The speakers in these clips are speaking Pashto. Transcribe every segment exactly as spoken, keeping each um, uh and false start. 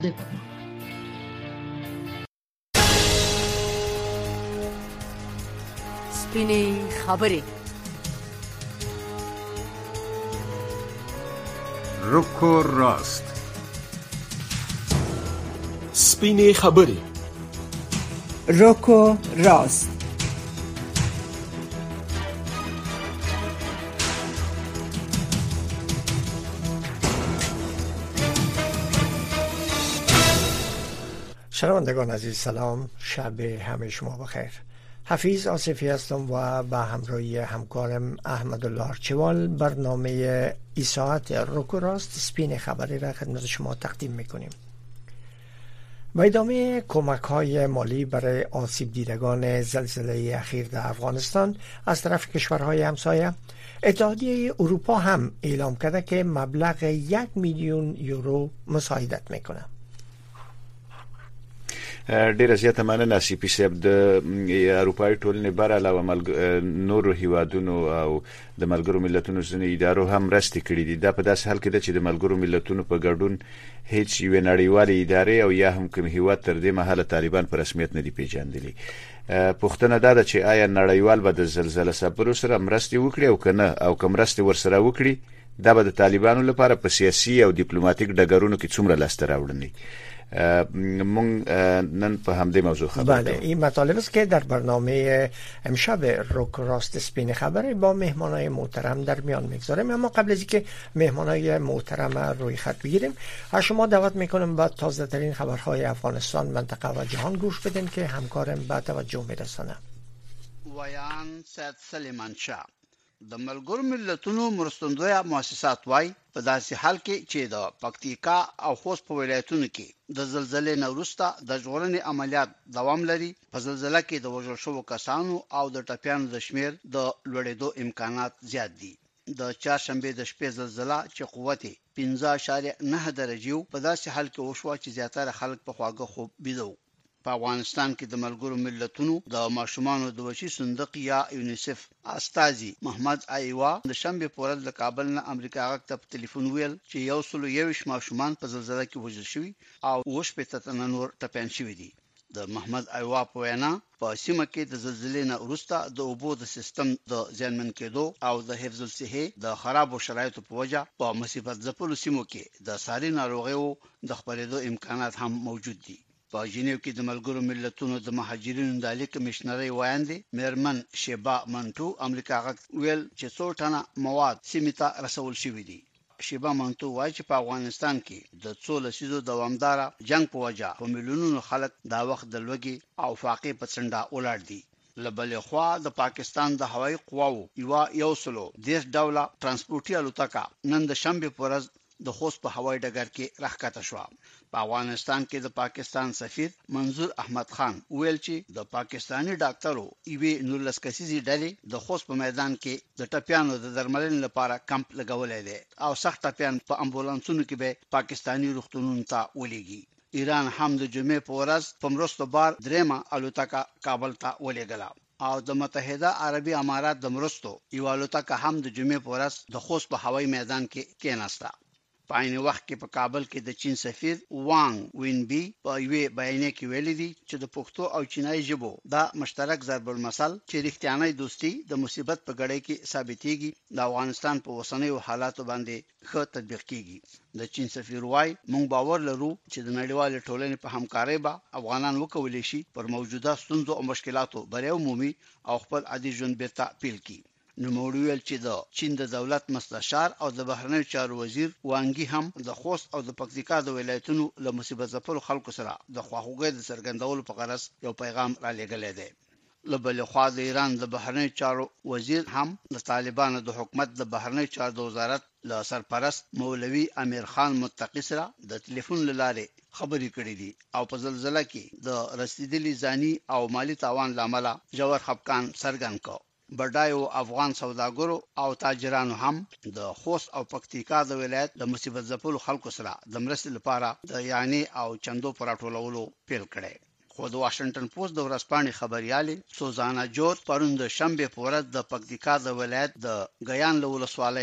سپینې خبرې. روکو راست. سپینې خبرې. روکو راست. شنوندگان عزیز سلام، شب همه شما بخیر. حفیظ آصفی هستم و به همراهی همکارم احمدالله ارچوال برنامه ای ساعت روکو راست سپین خبری را خدمت شما تقدیم میکنیم. با ادامه کمک های مالی برای آسیب دیدگان زلزله اخیر در افغانستان از طرف کشورهای همسایه، اتحادیه اروپا هم اعلام کرده که مبلغ یک میلیون یورو مساعدت میکنه. ډیره زیاته مننه سیپی صاحب. د اروپایي ټولنې بر علاوه نورو هیوادونو او د ملګرو ملتونو ځینې ادارو هم مرستې کړې دي. دا په داسې حال کې ده چې د ملګرو ملتونو په ګډون هیڅ یوې نړیوالې ادارې او یا هم کوم هیواد تر دې مهاله طالبان په رسمیت نه دي پیژندلي. پوښتنه دا ده چې آیا نړیوال به د زلزلې صبرو سره مرستې وکړي او کنه، او کوم مرستې ورسره وکړي دا به د طالبانو لپاره په سیاسي او دیپلوماټیک ډګرونو کې څومره لاسته راوړني. مون نن په همدې موضوع خبرې بله، این مطالب است که در برنامه امشب روکو راست سپین خبری با مهمانای محترم در میان میگذاریم. اما قبل از اینکه مهمانای محترم روی خط بگیریم، از شما دعوت میکنم با تازه ترین خبرهای افغانستان، منطقه و جهان گوش بدین که همکارم به توجه میرسانه. ویان سید سلیمان شاه د ملګرو ملتونو مرستندویه مؤسسات وای په داسې حال کې چې د پکتیکا او خوست په ولایتونو کې د زلزلې نه وروسته د ژغورنې عملیات دوام لري. په زلزلې کې د وژل شوو کسانو او د ټپیانو د شمیر د لوړېدو امکانات زیات دي. د چهارشنبه د شپې زلزلہ چې قوت پنځه اعشاریه نه درجه په داسې حال کې وشو چې زیاتره خلک په خواږه خوب بيدو. په افغانستان کې د ملګرو ملتونو د ماشومانو د وچی صندوق یا یونیسف استازي محمد ایوا د شنبه پورې د کابل نه امریکا غږ ته په ټلیفون ویل چې یو سل یوش ماشومان په زلزلې کې وژل شوي او وش په تنه نور ټپيان شوي دي. د محمد ایوا په وینا په سیمه کې د زلزلې نه وروسته د اوبو د سیستم د زیانمن کېدو او د حفظ الصحه د خرابو شرایطو په وجه په مصیبت ځپلو سیمو کې د ساري ناروغیو د خپرېدو امکانات هم موجود دي. په جنیو کې د ملګرو ملتونو د مهاجرینو د عالی کمشنري وایاندې میرمن شیبا منټو امریکا غږ ویل چې څو ټنه مواد سیمه ته رسول شوې دي. شیبا منټو وایي چې په افغانستان کې د څو لسیزو دوامدار جنگ په وجه په میلیونونو خلک دا وخت د لوګي او فاقې په څنډه ولاړ دي. لبلې خوا د پاکستان د هوایي قواو یو یو سلو دیش ډوله ترانسپورتي الوتکه نن د شنبه پورز د خوست په هوایي ډګر کې راښکته شو. په افغانستان کې د پاکستان سفیر منظور احمد خان ویل چې د پاکستانی ډاکټرو ایوي نورلس کسيزي ډلې د خوست په میدان کې د ټپيانو د درملنې لپاره کمپ لګولې دي او سخت ټپيان په امبولانسونو کې به پاکستانی روغتونونو ته ولېږي. ایران هم د جمعې په ورځ په مرستو بار درېمه الوتکه کابل ته ولېږله او د متحده عربي امارات د مرستو یو الوتکه هم د جمعې په ورځ د خوست په هوایي میدان کې کېناسته. په عین وخت کې په کابل کې د چین سفیر وانګ وینبي په یوه بیان کې ویل دي چې د پښتو او چینایي ژبو دا مشترک ضرب المثل چې رښتیاني دوستي د مصیبت په غړې کې ثابتېږي د افغانستان په وسنیو حالاتو باندې ښه تطبیق کیږي. د چین سفیر وای مونږ باور لرو چې د نړیوال ټولنې په همکارۍ به افغانان وکولای شي پر موجوده ستونزو او مشکلاتو بری عمومي او خپل عادي ژوند بیرته پیل کړي. نوموړي چې د چین د دولت مستشار او د بهرنیو چارو وزیر وانګي هم د خوست او د پکتیکا د ولایتونو له مصیبت ځپلو خلکو سره د خواخوږۍ د څرګندولو په غرض یو پیغام را لېږلی دی. لبل خوا د ایران د بهرنیو چارو وزیر هم د طالبانو د حکومت د بهرنیو چارو د وزارت له سرپرست مولوي امیر خان متقی سره د ټلیفون لاره خبرې کړې دي او په زلزلہ کې د رسیدلي ځاني او مالی تاوان لامل جوړ خپکان سرګن کو. بډایو افغان سوداګرو او تاجرانو هم د خوست او پکتیکا د ولایت د مصیبت ځپلو خلکو سره د مرستې لپاره د یعنی او چندو پراټولولو پیل کړي. خو د واشنگټن پوسټ د ورځپاڼې خبريالې سوزانا جورج پرون د شنبه په ورځ د پکتیکا د ولایت د غیان له ولسوالۍ نه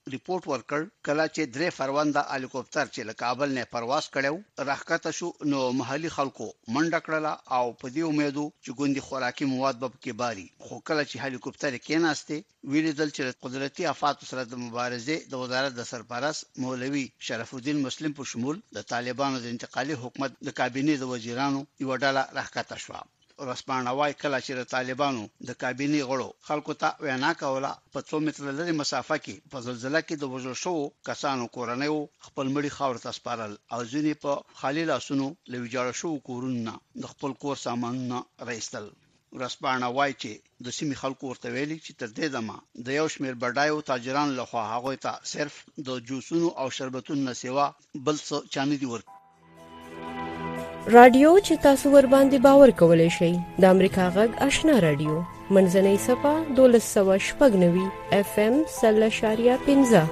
ریپورت ورکړ کله چې درې فرونده هلیکوپټر چې له کابل نه پرواز کړو راښکته شو نو محلي خلکو منډه کړله او په دې امیدو چې ګوندي خوراکي مواد به کې باري خو کله چې هلیکوپټر کې ناشته ویلیدل چې قدرتي آفات سره د مبارزې د وزارت د سرپرست مولوي شرف الدین مسلم په شمول د طالبانو د انتقالي حکومت د کابینې د وزیرانو یو ډله راښکته شو. ورځپاڼه وايي کله چې د طالبانو د کابینې غړو خلکو ته وینا کوله په څو متره لري مسافه کې په زلزلہ کې د وژل شو کسانو کورنیو خپل مړي خاور ته سپارل او ځینې په خالي لاسونو له ویجاړ شو کورونه د خپل کور سامانونه راایستل. ورځپاڼه وايي چې د سیمې خلکو ورته ویلي چې تر دې دمه د یو شمېر بډایو تاجرانو لخوا هغه ته صرف د جوسونو او شربتونو سیوا بل څه چانه دي ورک. رادیو چې تاسو ور باندې باور کولای شئ د امریکا غږ آشنا رادیو منځنۍ صفه دولس سوه شپږ نوي اف ام سل اشاریه پنځه.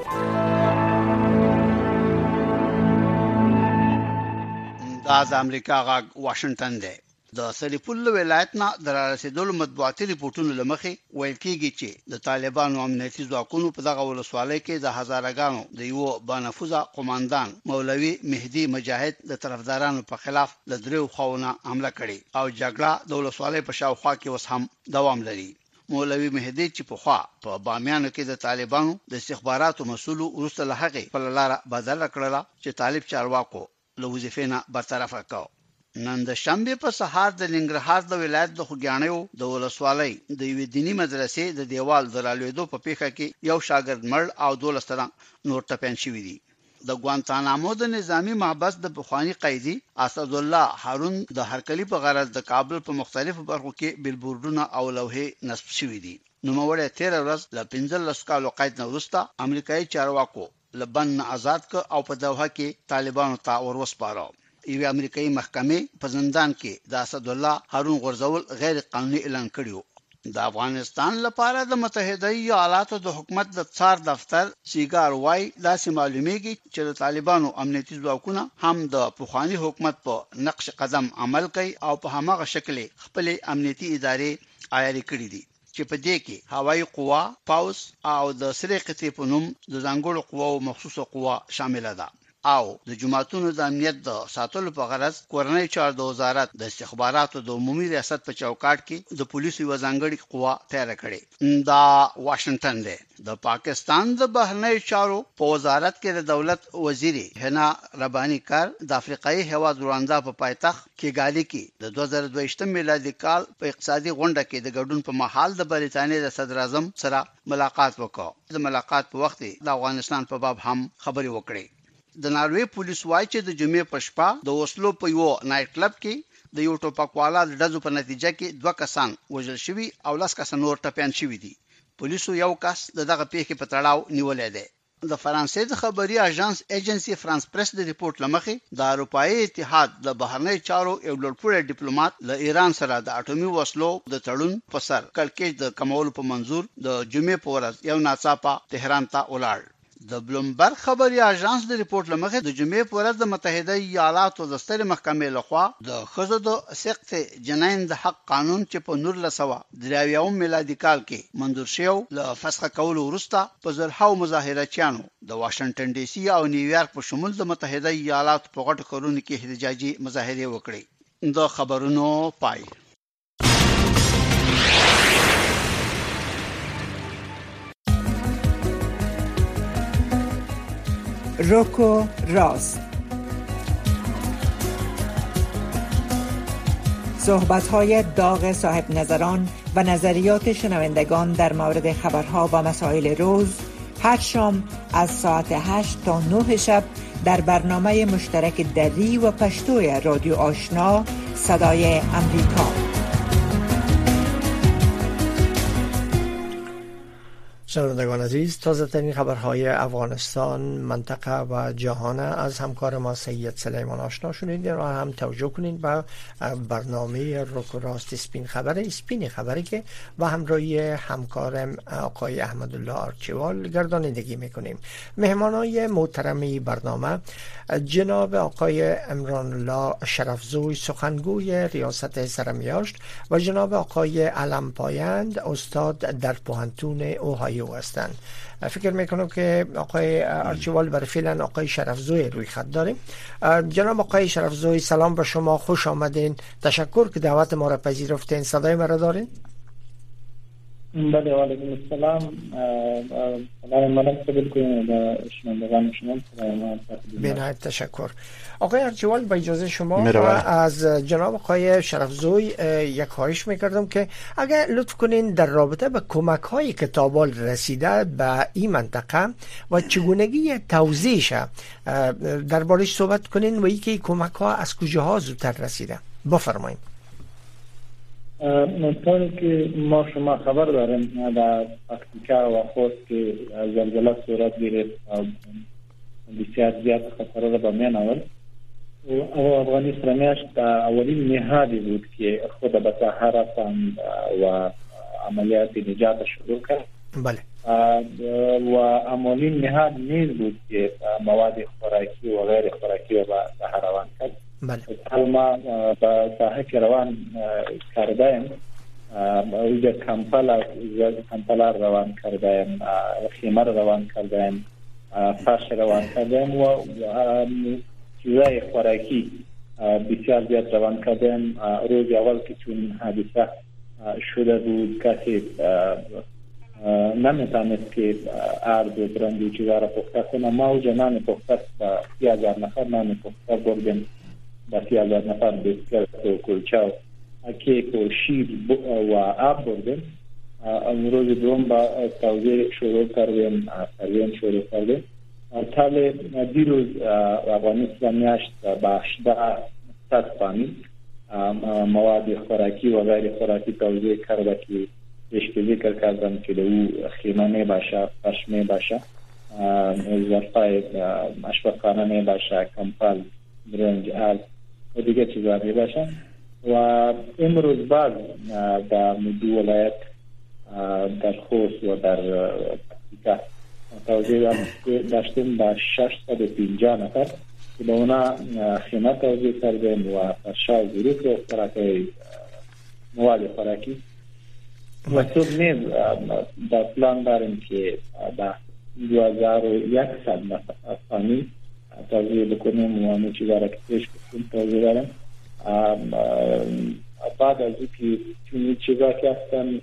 دا د امریکا غږ واشنگټن دی. د سریپول ولایت نه درارسېدل مطبوعاتي ریپورتونو لمخې ویل کېږي چې د طالبانو امنیتي ځواکونو په دغه ولسوالۍ کې د هزارګانو د یو بانفوذه قوماندان مولوي مهدي مجاهد د طرفدارانو په خلاف د دریو خواونه حمله کړې او جګړه د ولسوالۍ په شاوخوا کې اوس هم دوام لري. مولوي مهدي چې په خوا په بامیانو کې د طالبانو د استخباراتو مسؤل ورسته له هغه په لاره بدل کړله چې طالب چارواکو له وظیفې نه برطرف کړ. نن د شنبه په سهار د ننګرهار د ولایت د خوګیانیو د ولسوالۍ د یو دینی مدرسې د دیوال درالېدو په پیښه کې یو شاګرد مړ او دولس تنه نور ټپيان شوي دي. د ګوانتانامو د نظامی محبس د بخوانی قیدی اسد الله هارون د هرکلی په غرض د کابل په مختلفو برخو کې بیلبورډونه او لوحې نصب شوي دي. نو موږ تیر ورځ د پنځلس کالو قید نه وروسته امریکایي چارواکو لبن آزاد ک او په دوحه کې طالبانو ته ورسپارو. یو امریکایي محکمې په زندان کې د اسد الله هارون غرزول غیر قانوني اعلان کړیو. د افغانستان لپاره د متحده ایالاتو د حکومت د څار دفتر سیګار وای داسې معلومیږي چې د طالبانو امنیتي ځواکونه هم د پوخانی حکومت په نقش قدم عمل کوي او په هماغه شکل خپل امنیتي ادارې عیاري کړې دي چې په دې کې هوایي قوا، پاوس او د سری قطې په نوم د ځانګړو قواو مخصوصه قوا شامل ده او د جماعتونو د امنیت د ساتلو په غرض کورنۍ چارو د وزارت د استخباراتو د عمومي ریاست په چوکاټ کې د پولیسو یو ځانګړي قوا تیار کړې. دا واشنگټن دی. د پاکستان د بهرنی چارو په وزارت کې د دولت وزیر هنا ربانی کار د افریقایي هیواد رواندا په پایتخت کیګالی کې د دوه زره دوه میلادي کال په اقتصادي غونډه کې د ګډون په محل د بریټانیا د صدر اعظم سره ملاقات وکړ. د ملاقات په وخت د افغانستان په باب هم خبري وکړي. د ناروې پولیس وايي چې د جمعې په شپه د وسلو په یو نایټ کلب کې د یو ټوپکوالا د ډزو په نتیجه کې دوه کسان وژل شوي او لس کسان نور ټپيان شوي دي. پولیسو یو کس د دغه پیښې په تړاو نیولې ده. د فرانسې د خبري اژانس ایجنسی فرانس پریس د ریپورت لمخې د اروپאי اتحاد د بهرنی چارو یو لوړپوړی ډیپلوماټ له ایران سره د اټومي وسلو د تړون په سر کلکې د کمولو په منظور د جمعې په ورځ یو ناڅاپه تهران ته ولاړ. د بلومبرګ خبري اژانس د ریپورت لمخې د جمعې په ورځ د متحده ایالاتو د سترې محکمې لخوا د ښځو د سخت جنین د حق قانون چې په نولس سوه درې اویایم میلادي کال کې منظور شو له فسخ کولو وروسته په زرهاو مظاهرچیانو د واشنگټن ډي سي او نیویارک په شمول د متحده ایالاتو په غټو ښارونو کې احتجاجي مظاهرې وکړې. د خبرونو پای. روکو راست. صحبت‌های داغ صاحب نظران و نظریات شنوندگان در مورد خبرها و مسائل روز هر شام از ساعت هشت تا نه شب در برنامه مشترک دری و پشتوی رادیو آشنا صدای امریکا. شنوندگان عزیز، تازه ترین خبرهای افغانستان، منطقه و جهان از همکار ما سید سلیمان آشنا شنید و هم توجه کنید به برنامه روک و راست اسپین خبر اسپین خبری که و همراهی همکارم آقای احمدالله آرچیوال گردانندگی میکنیم. مهمانای محترم برنامه جناب آقای عمران الله شرفزوی سخنگوی ریاست سرمیاشت و جناب آقای علم پایند استاد در پوهنتون اوهایو او هستند. فکر میکنم که آقای ارچیوال برای فعلا آقای شرفزوی روی خط داریم. جناب آقای شرفزوی سلام به شما، خوش آمدین. تشکر که دعوت ما را پذیرفتین. صدای ما را دارین؟ بله، و علیکم السلام. سلام منم قبول کنید به شنوندگان شما. بنهایت تشکر. آقای ارچیوال با اجازه شما از جناب آقای شرفزوی یک خواهش میکردم که اگر لطف کنین در رابطه به کمک هایی که تابال رسیده به این منطقه و چگونگی توزیعش دربارش صحبت کنین و اینکه کمک ها از کجاها زودتر رسیده. بفرمایید. طوری که ما شما خبر داریم در پکتیکا و خوست که زلزله صورت گرفت و بسیار زیاد خطر را به میان آورد و افغانی سرمیش در اولین نهادی بود که خود به ساحه رفتند و عملیات نجات شروع کرد. بله. و اولین نهاد نیز بود که مواد خوراکی و غیر خوراکی را به ساحه روان کرد. بله. حال ما به ساحه که روان کردیم، اوجه کمپل کمپل روان کردیم، خیمه روان کردیم، فرش روان کردیم و چیزای خوراکی بسیار زیاد روان کردیم. روز اول که چون حادثه شده بود کسی نمیتونست که ارد و برند و چیزا را پخته کنه. ما اوجه نان پخته با سی هزار نفر نان پخته بردیم با سی هزار نفر بسکرت و کلچه و کیک و شیر و آب بردیم. روز دوم با توزیع شروع کردیم، سروین شروع کردیم. تاله دیروز افغانستان میاشت با هشده صد پانی مواد خوراکی و غیر خوراکی توزیع کرده که پیش ذکر کردم که او خیمه می باشه، فرش می باشه، ظرفای اشپزخانه می باشه، کمپل، برنج، آل و دیگه چیزا می باشه. و امروز بعد در دو ولایت در خوست و در پکتیکا توزیع داشتیم با ششصد و پنجاه نفر که به اونا خیمه توزیع کردیم و فرشا ظروف و خوراکی مواد خوراکی و صبح نیز در پلان داریم که با دو هزار و یکصد افغانی توزیع بکنیم و همه چیزا را که پیش کنیم توزیع داریم. بعد از اینکه چون چیزا که هستن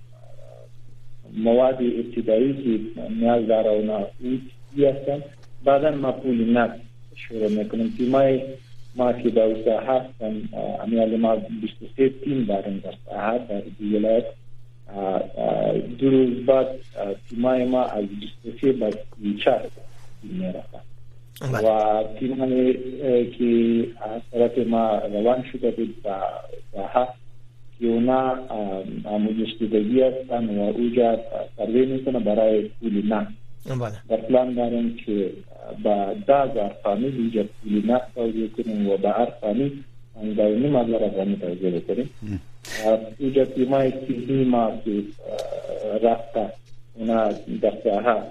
مواد ابتدایی که نیاز داره اونا این هستن، بعدا ما پول نقد شروع میکنیم. تیمای ما که در ساحه هستن، امیال ما بیست و سه تیم داریم در ساحه در دو ولایت. دو روز بعد تیمای ما از بیست و سه به سی و چهار تیم میرفتن و تیمانی که از طرف ما روان شده بود به ساحه که اونا مجشتدگی هستن و اوجا سروی میکنه برای پول نقد. در پلان داریم که با ده هزار فامیل اوجا پول نقد توزیع کنیم و با هر فامیل اندازه نیم هزار افغانی توزیع کنیم. اوجا تیمای تیمی ما که رفته اونا در ساحه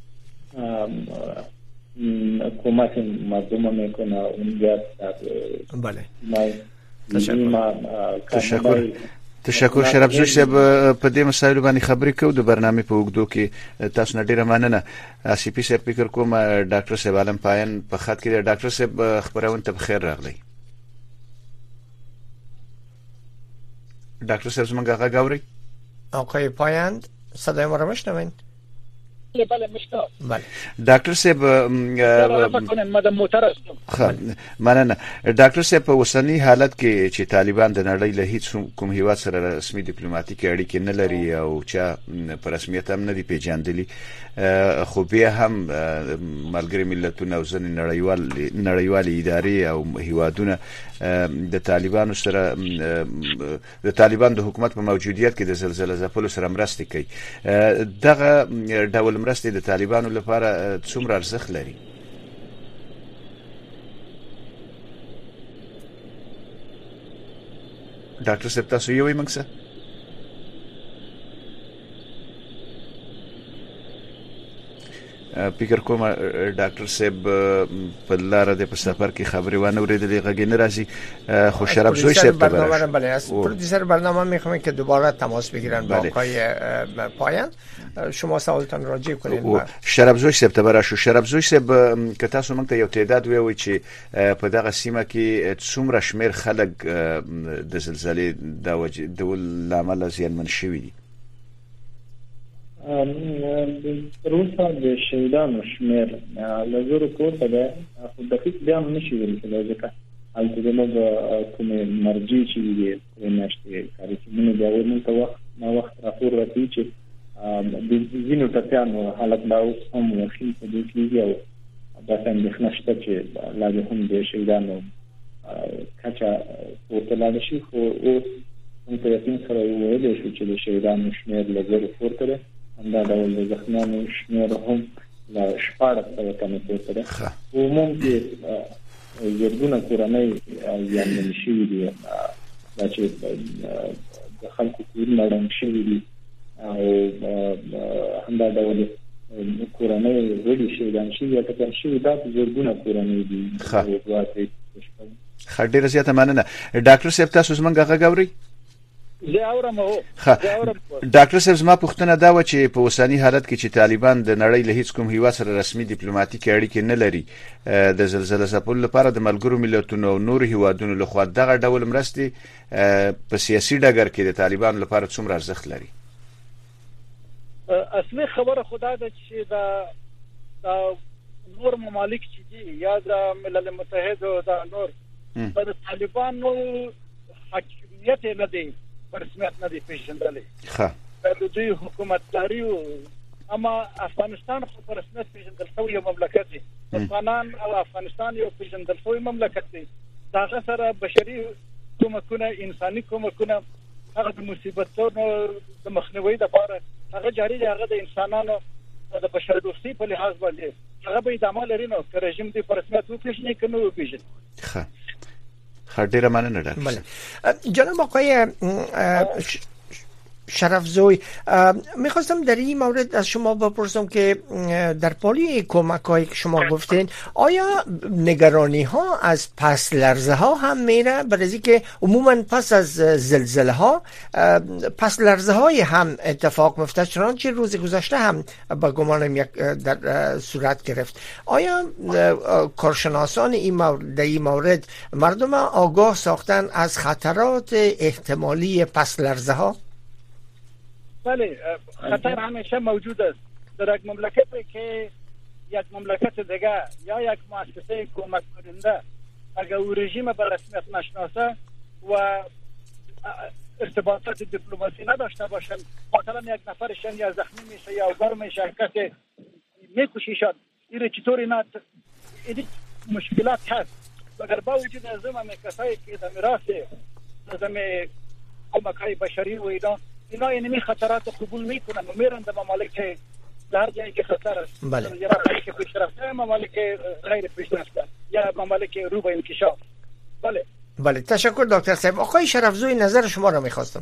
کمک مردم میکنه اونجا در بله. تشکر تشکر تشکر شرفزوی صاحب. په دې مسایلو باندې خبرې کوو د برنامې په اوږدو کې تاسو نه ډیره مننه. آصفي صاحب فکر کوم ډاکټر صاحب عالم پایان په خط کې دی. ډاکټر صاحب خبرونه ته بخیر راغلی. ډاکټر صاحب زمونږ غږ اورئ؟ آقای پایان صدای ما را میشنوین؟ بله بله مشتاق. بله ډاکټر صاحب مدام موتر هستم. مننه. ډاکټر صاحب په اوسنی حالت کې چې طالبان د نړۍ له هیڅ کوم هیواد سره رسمي ډیپلوماټیک اړیکې نه لري او چا په رسمیت هم نه دي پیژندلي، خو بیا هم ملګري ملتونه او ځینې نړیوال نړیوالې ادارې او هیوادونه د طالبانو سره د طالبان د حکومت په موجودیت کې د زلزلې ځپلو سره مرستې کوي. دغه ډول مرستې د طالبانو لپاره څومره ارزښت لري؟ ډاکټر صاحب تاسو یې وایئ موږ څه؟ فکر کوم ډاکټر صاحب په لار د په سفر کې خبري وانه اوریدلې غږ نه راځي خو شراب زوی صاحب برنامه بله است پرودیوسر برنامه میخوام که دوباره تماس بگیرن با آقای پایان شما سوالتان راجع کنین. شراب زوی صاحب تبره شو شراب زوی صاحب که تاسو موږ ته یو تعداد وی چې په دغه سیمه کې څومره شمیر خلک د زلزلې د وجې د لامل زیانمن شوي دي؟ روسا د شهیدانو شمیر له زرو پورته ده خو دقیق بیا هم نشي ویل کېدای ځکه هلته زموږ کومې مرجع چې دي کومې میاشتې کاري کمونې بیا ور موږ ته وخت نا وخت راپور راکوي چې د ځینو ټپیانو حالت لا اوس هم وخیم په دې کېږي او داسې اندېښنه شته چې لا دې هم د شهیدانو کچه پورته لاړه شي خو اوس موږ په یقین سره وویلی شو چې د شهیدانو شمیر له زرو پورته ده همدا ډول د زخمیانو شمیر هم له شپاړس سوه تنو پورته ده. په عموم کې زرګونه کورنۍ زیانمنې شوي دي دا چې د خلکو کورونه ړنګ شوي دي او همدا ډول کورنۍ غړي شهیدان شوي یا ټپیان شوي دا زرګونه کورنۍ دي. ښه ډېره زیاته مننه. ډاکټر صاحب تاسو زموږ غږ اورئ؟ زه اورم. هو ډاکټر صاحب زما پوښتنه دا و چې په اوسنی حالت کې چې طالبان د نړۍ له هیڅ کوم هیواد سره رسمي ډیپلوماټیک اړیکې نه لري د زلزلې ځپلو لپاره د ملګرو ملتونو او نور هیوادونو لخوا دغه ډول مرستې په سیاسي ډګر کې د طالبان لپاره څومره ارزښت لري؟ اصلي خبره خدا ده چې دا نور ممالک چې دي یا د ملل متحد او د نور پر طالبانو حاکمیت نه دی رسمیت نه دی پیژندلې. ښه د دوی حکومتداري اما افغانستان خو پر رسمیت پیژندل شوی یو مملکت دی. افغانان او افغانستان یو پیژندل شوی مملکت دی. دا سره بشري کومکونه انساني کومکونه هغه د مصیبتونو د مخنیوي لپاره هغه جاری دی. هغه د انسانانو د بشر دوستي په لحاظ باندې هغه به ادامه لري نو که رژیم دی پر رسمیت وپیژني که نه وپیژني. ښه خیلی ممنون ډاکټر. جناب آقای شرفزوی میخواستم در این مورد از شما بپرسم که در پالی کمک هایی که شما گفتین آیا نگرانی ها از پس لرزه ها هم میره؟ برای که عموما پس از زلزله ها پس لرزه های هم اتفاق میفته چنانچه روز گذشته هم با گمانم یک در صورت گرفت. آیا کارشناسان این مورد در این مورد مردم آگاه ساختن از خطرات احتمالی پس لرزه ها؟ بله خطر همیشه موجود است. در یک مملکتی که یک مملکت دیگه یا یک مؤسسه کمک کننده اگر او رژیم به رسمیت نشناسه و ارتباطات دیپلماسی نداشته باشن مثلا یک نفرشان یا زخمی میشه یا گرم میشه کسی میکشیشد این چطوری نه این مشکلات هست. مگر با وجود از همه کسایی که در میراث از همه کمک های بشری و اینا اینا اینمی خطرات قبول میکنن و میرن در ممالک در جایی که خطر است. بله. یا ممالک پیشرفته ممالک غیر پیشرفته یا ممالک رو به انکشاف. بله بله تشکر دکتر صاحب. آقای شرفزوی نظر شما را میخواستم.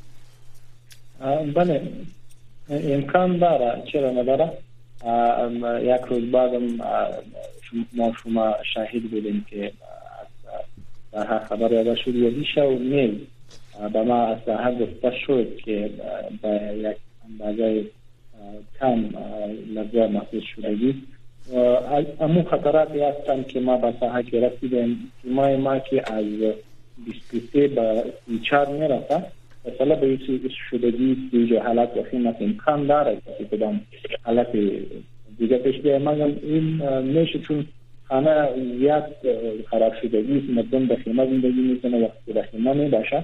بله امکان داره چرا نداره. یک روز بعدم ما شما شاهد بودیم که در خبر یاد شد یادی شو میل به ما از ساحه گفته شد که به یک اندازه کم لرزه محسوس شدگی امو خطراتی هستند که ما به ساحه که رسیدیم که ما ما که از بیست و سه به سی و چهار میرسه مثلا به این شدگی سویج حالت وخیمت امکان داره که کدام حالت دیگه پیش بیاید. مگم این میشه چون خانه زیاد خراب شدگی مردم به خیمه زندگی میکنه وقتی به خیمه میباشه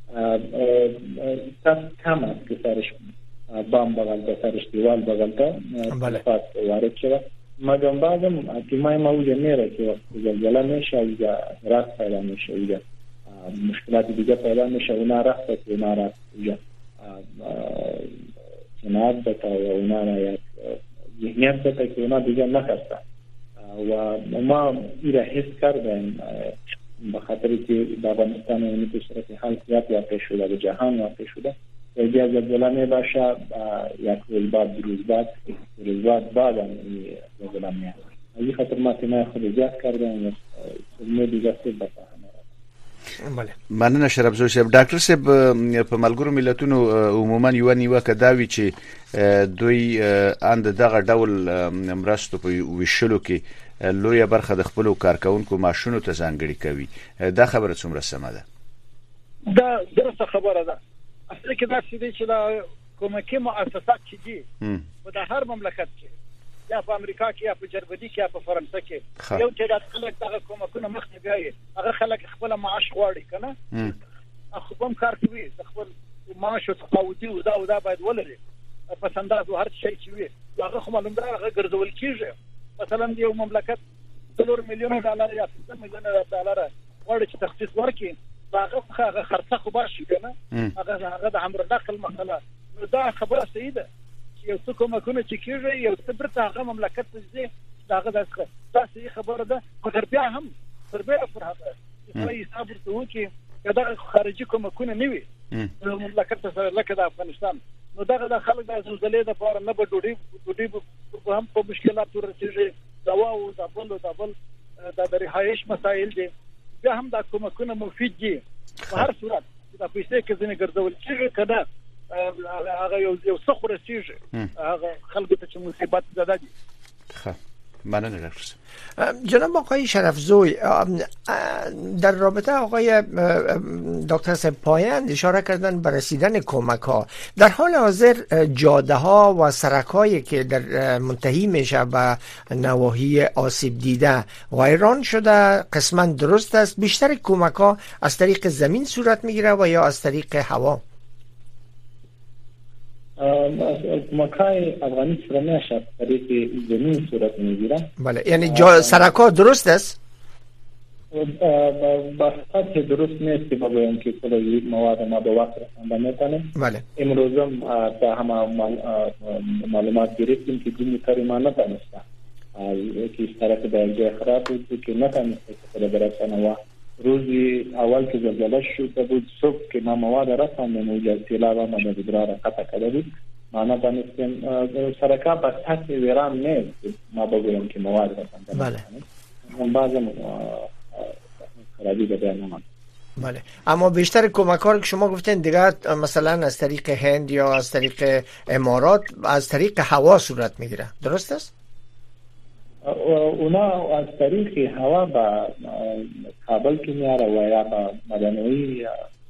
تاس کم است که سرش بام بغل تا سرش دیوال بغل تا تفاق وارد شده. مگم بعدم اتیمای موجه میره که وقتی زلزله میشه اوزا راست پیدا میشه اوزا مشکلات دیگه پیدا میشه اونا راست که اونا راست اوزا سنات بتا و اونا را یک ذهنیت بتا که اونا دیگه نخسته و ما ایره حس کردیم به خاطری که در افغانستان اینی به صورت حال زیاد واقع شده به جهان واقع شده اگر زلزله می باشه یک روز بعد دو روز بعد روز بعد بعد این زلزله میاد. از این خاطر ما تیمای خود زیاد کردیم و سلمه دیگه سیب بفهمه. بله مننه شرف زوی صاحب. ډاکټر صاحب په ملګرو ملتونو عموما یو نیوکه دا وی چې دوی اند دغه ډول مرستو په وشلو کې لویه برخه د خپل کارکونکو معاشونو ته ځانګړي کوي. دا خبره څومره سمه ده؟ دا درسته خبره ده. اصل کې دا چې دا کومکي مؤسسات چې دي په د هر مملکت کې یا په امریکا کې یا په جرمني کې یا په فرانسه کې یو چې د خلک دغه کومکونه مخ نه بیاي هغه خلک خپل معاش غواړي کنه خو هم کار کوي خپل معاش او تقاعدي او دا او دا باید ولري په سنداز هر شي چې وي هغه خو معلوم ده هغه ګرځول کیږي. مثلا یو مملکت څلور میلیون ډالر یا پنځه میلیون ډالر غواړي چې تخصیص ورکړي هغه هغه خرڅه خو باشي کنه هغه هغه د امر داخل مسله نو دا خبره صحیح ده یو څه کومکونه چې کیږي یو څه برته هغه مملکت ته داغه دغه تاسو خبره ده خو بیا هم پر بیا پر هغه چې حساب ورته وکي دا خارجي کومکونه نه وي مملکت سره لکه د افغانستان نو دغه د خلک د زلزلې د لپاره نه به ډوډۍ ډوډۍ په هم په مشکلاتو ورسېږي دوا او د بل او د بل د رهایش مسایل دي بیا هم د کومکونه مفید دي په هر صورت د پیسې کې ځنه ګرځول کېږي کله هغه یو یو څه خورسیږي هغه خلکو ته چې مصیبت زده دي. خب مننه دکتر. جناب آقای شرفزوی در رابطه آقای دکتر صاحب پایند اشاره کردن به رسیدن کمک ها. در حال حاضر جاده ها و سرک هایی که در منتهی میشه به نواحی آسیب دیده ویران شده قسما درست است؟ بیشتر کمک ها از طریق زمین صورت میگیره و یا از طریق هوا؟ مکای افغانی سره نشه طریق زمین صورت میگیره. بله یعنی جا سرکا درست است؟ با سطح درست نیست که بگویم که کل مواد ما به وقت رسانده میتونه. بله امروز هم تا همه معلومات گرفتیم که دو موتر ما نتانسته که سرک به جای خراب بود که نتانسته که کل برسانه و روزی اول که زلزله شده بود صبح که ما مواد رساندیم و سیلاب هم به بدرا را قطع کرده بود ما ندانستیم سرکا به سطح ویران نیست ما بگویم که مواد رسانده. بله هم بعضم خرابی به بیان آمد. بله اما بیشتر کمک ها که شما گفتین دیگه مثلا از طریق هند یا از طریق امارات از طریق هوا صورت میگیره درست است؟ اونا از طریق هوا به کابل که میاره و یا به مدنوی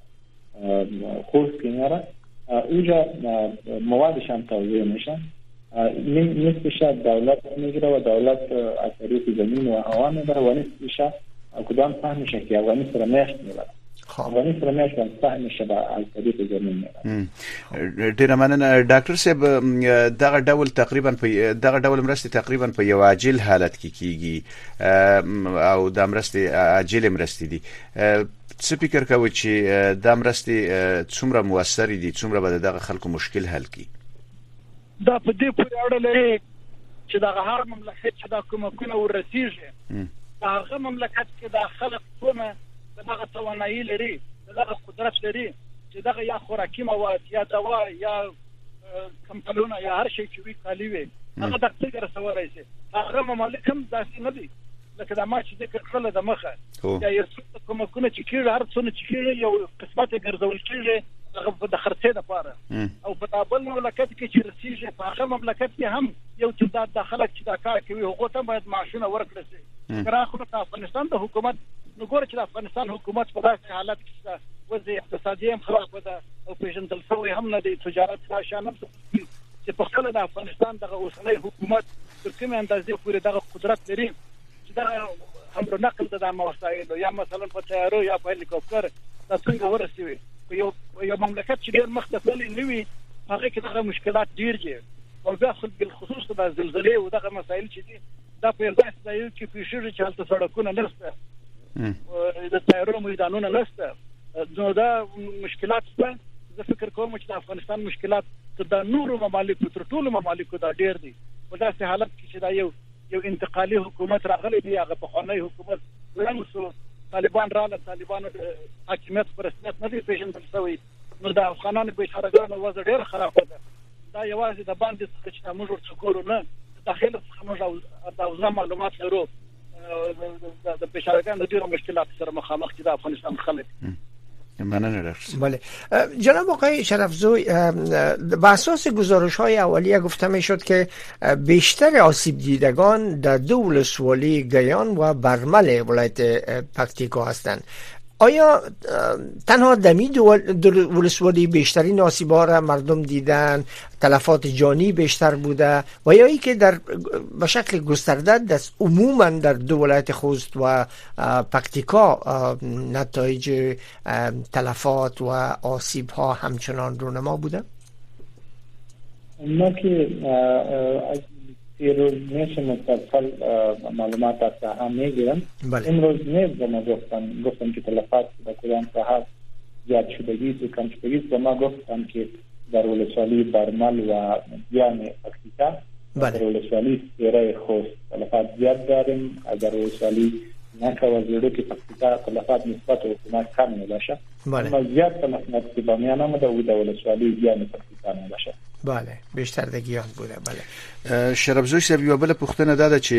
خوست که میاره اونجا موادش هم توزیع میشن نصفش دولت میگیره و دولت از طریق زمین و هوا میبره و نصفش کدام فهمشه که افغانی سره میشت میبره افغانی سره میشت فهمشه به از طریق زمین میبره. ډیره مننه ډاکټر صاحب. دغه ډول تقریبا په دغه ډول مرستې تقریبا په یو عاجل حالت کې کیږي او د مرستې عاجل مرستې دي. څه فکر کوي چې د مرستې څومره موثر دي څومره به دغه خلکو مشکل حل کړي؟ دا په دې پورې اړه لري چې دغه هر مملکت چې دا کومکونه ورسیږي هغه مملکت کې د خلک څونه دغه توانایي لري دغه قدرت لري چې دغه یا خوراکي مواد یا دوا یا کمپلونه یا هر شي چې وی کالی وي هغه د څنګه رسولای شي. هغه مملکت هم داسې نه دي لکه د ما چې ذکر کړل د مخه یا یو څه کومکونه چې کیږي هر څونه چې کیږي یو قسمت ګرځول کیږي هغه د خرڅې لپاره او په بل مملکت کې چې رسیږي په هغه مملکت کې هم یو تعداد د خلک چې دا کار کوي هغه ته باید معاشونه ورکړي شي. کراخو د افغانستان د حکومت نو ګور چې د افغانستان حکومت په داسې حالت کې وضع اقتصادي هم خراب ده او پیژندل شوی هم نه دی تجارت شانه چې په خپل د افغانستان دغه اوسنۍ حکومت تر کومه اندازې پورې دغه قدرت لري چې دغه امر نقل د مواسایل یا مثلا په تیارو یا په هلیکوپټر د څنګه ورسوي یو یو مملکت چې ډېر مختلفې نوي هغه کې دغه مشکلات ډېر دي او بیا خو بالخصوص د زلزلې او دغه مسایل چې دي دا په یو ځای کې پیښیږي چې هلته سړکونه نشته د تیارو میدانونه نشته نو دا مشکلات څه زه فکر کوم چې د افغانستان مشکلات د نورو ممالکو تر ټولو ممالکو دا ډېر دي په داسې حالت کې چې دا یو یو انتقالي حکومت راغلی دی هغه پخوانی حکومت ولنسو طالبان رااله طالبانو حاکمیت پر رسمیت نه دی پیژندل شوی نو د افغانانو بیچارهګانو وضع ډېر خراب ده. دا یوازې د باندې څخه چې موږ ورڅ ګورو نه، د داخل څخه موږ د اوضاع معلومات لرو. د بیچارهګانو ډېر مشکلات سره مخامخ دي د افغانستان خلک. مننه ډاکتر. بله جناب آقای شرفزوی، به اساس گزارش های اولیه گفته می شد که بیشتر آسیب دیدگان در دو ولسوالی گیان و برمل ولایت پکتیکا هستند. آیا تنها دمی دو ولسوالی بیشترین آسیب‌ها را مردم دیدن، تلفات جانی بیشتر بوده و یا ای که در به شکل گسترده دست عموما در دو ولایت خوست و پکتیکا نتایج تلفات و آسیب‌ها همچنان رونما بوده؟ ما که روز میشه مستقل معلومات از ساحه میگیرم. امروز نیز ما گفتم گفتم که تلفات در کدام ساحه زیاد شدگی و کم شدگی و ما گفتم که در ولسوالی برمل و بیان پکتیکا در ولسوالی سیره خوست تلفات زیاد داریم. در ولسوالی نکه و زیرو که پکتیکا تلفات نسبت و حکومت کم نباشه، اما زیاد تلفات که بامیان آمده و در ولسوالی بیان پکتیکا نباشه. بله بیشتر د گیان بوده. بله شرفزوی صاحب یو بل پوښتنه ده چې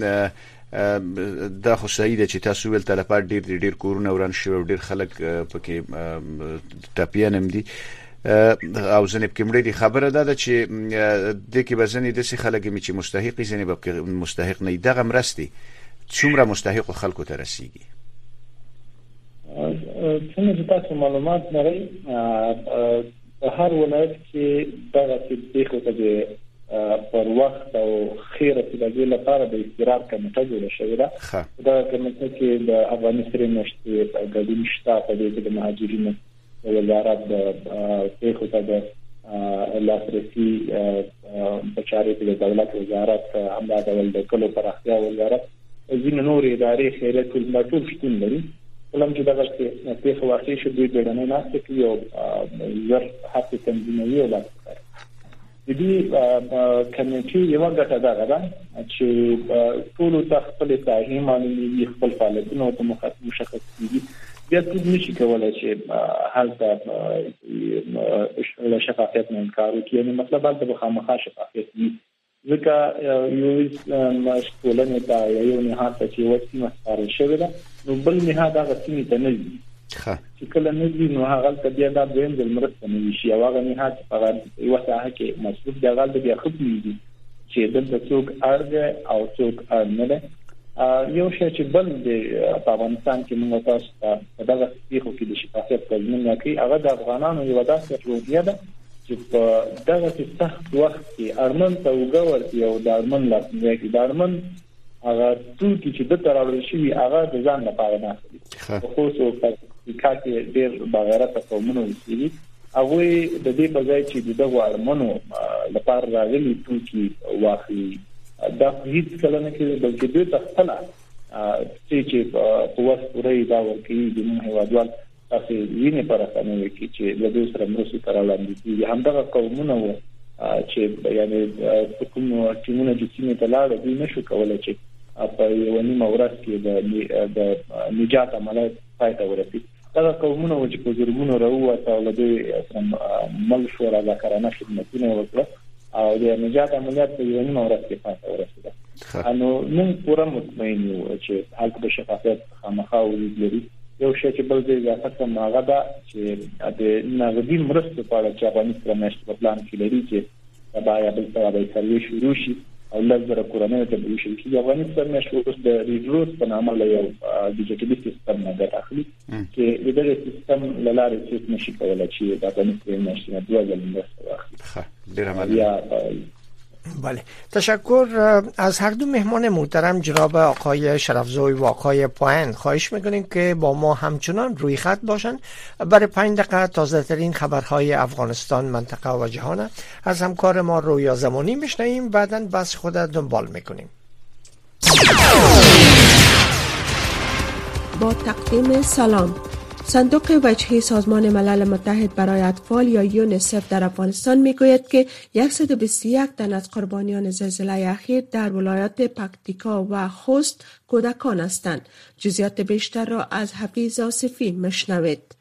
دا خو صحیح ده چې تاسو ول تلفات ډیر ډیر کورونه وران شو، ډیر خلک پکې ټاپیان هم دي او ځنې پکې مړي دي. خبره ده چې د کې بزنې د سي خلک می چې مستحق ځنې به مستحق نه دغه مرستي څومره مستحق خلکو ته رسیږي؟ څنګه چې تاسو معلومات لرئ په هر ولایت کې دغه پیښو ته پر وخت او خیر رسیدګۍ لپاره د استقرار کمیټه جوړه شوې ده. دا کمیټه کې د افغانستان نشته ګډون شته، په دې کې د مهاجرینو وزارت د پیښو ته د لاسرسي په چارې کې د دولت وزارت، همدا ډول د کلو پراختیا وزارت، ځینې نور ادارې خیریت ټول شتون لري. ولهم چې دغه پیښه واقع شوه دوی ګډنې ناسته کوي او زر هڅې تنظیموي او لاسته د دې کمیټې یوه ګټه دغه ده چې ټولو ته خپل ساحې معلومېږي، خپل فعالیتونه ورته مشخص کېږي. بیا څوک نشي کولی چې هلته له شفافیت نه انکار وکړي. یعنې مطلب هلته به خامخا شفافیت وي، ځکه یو ټولنې ته یو نهاد ته چې یوه سیمه سپارل شوې ده، نو بل نهاد هغه سیمې ته نه ځي. چې کله نه ځي نو هغلته بیا دا دویم ځل مرسته نه وشي او هغه نهاد هغه یوه ساحه کې مصروف دی، هغلته بیا ښه پوهېږي چې دلته څوک اړ دی او څوک اړ نه دی. یو شی چې بل دی په افغانستان کې موږ تاسو ته په دغه پیښو کې د شفافیت تضمین کوي، هغه د افغانانو یوه داسې روحیه ده چې په دغه سخت وخت کې اړمن ته اوږه ورکړي او د اړمن لاسنیوی کوي. د اړمن هغه توکي چې دلته راوړل شوي هغه د ځان لپاره نه اخلي. په خوست او پکتیکا کې ډېر باغیرته قومونه اوسېږي، هغوی د دې په ځای چې د دغو اړمنو لپاره راغلي توکي واخلي، دا هېڅکله نه کوي، بلکې دوی ته خپله چې په وس پوره یې دا ورکوي. زموږ هېوادوال تاسې وینې په رسنیو کې چې له دوی سره مرستو ته راوړاندې کېږي، همدغه قومونه وو چې یعنې کوم ټیمونه چې سیمې ته لاړه دوی نشو کولی چې په یوه نیمه ورځ کې د نجات عملیات پای ته ورسي. دغه قومونه وو چې په زرګونو راووته او له دوی سره مل شو، رضاکارانه خدمتونه یې وکړه او د نجات عملیات په یوه نیمه ورځ کې پای ته ورسېده. نو موږ پوره مطمئن یو چې هلته د شفافیت خامخا وجود لري. یو شی چې بل ځای اضافه کړم هغه ده چې د نغدي مرستو په اړه چې افغانستان میاشتې په پلان کې لري چې سبا یا بل سبا به سروې شروع شي او لږ زره کورنیو ته به ویشل کېږي. افغانستان میاشت اوس د ریډروز په نامه له یو ډیجیټلي سیستم نه ګټه اخلي چې د دغه سیستم له لارې څوک نشي کولی چې د افغانستان میاشتې نه دوه ځله مرسته واخلي. بله تشکر از هر دو مهمان محترم جناب آقای شرفزوی و آقای پوین. خواهش میکنیم که با ما همچنان روی خط باشن برای پنج دقیقه تازه ترین خبرهای افغانستان، منطقه و جهان از همکار ما رویا زمانی میشنویم، بعداً بس خود دنبال میکنیم. با تقدیم سلام، صندوق وجهی سازمان ملل متحد برای اطفال یا یونیسف در افغانستان میگوید که صد و بیست و یک تن از قربانیان زلزله اخیر در ولایات پکتیکا و خوست کودکان هستند. جزئیات بیشتر را از حفیظ آصفی مشنوید.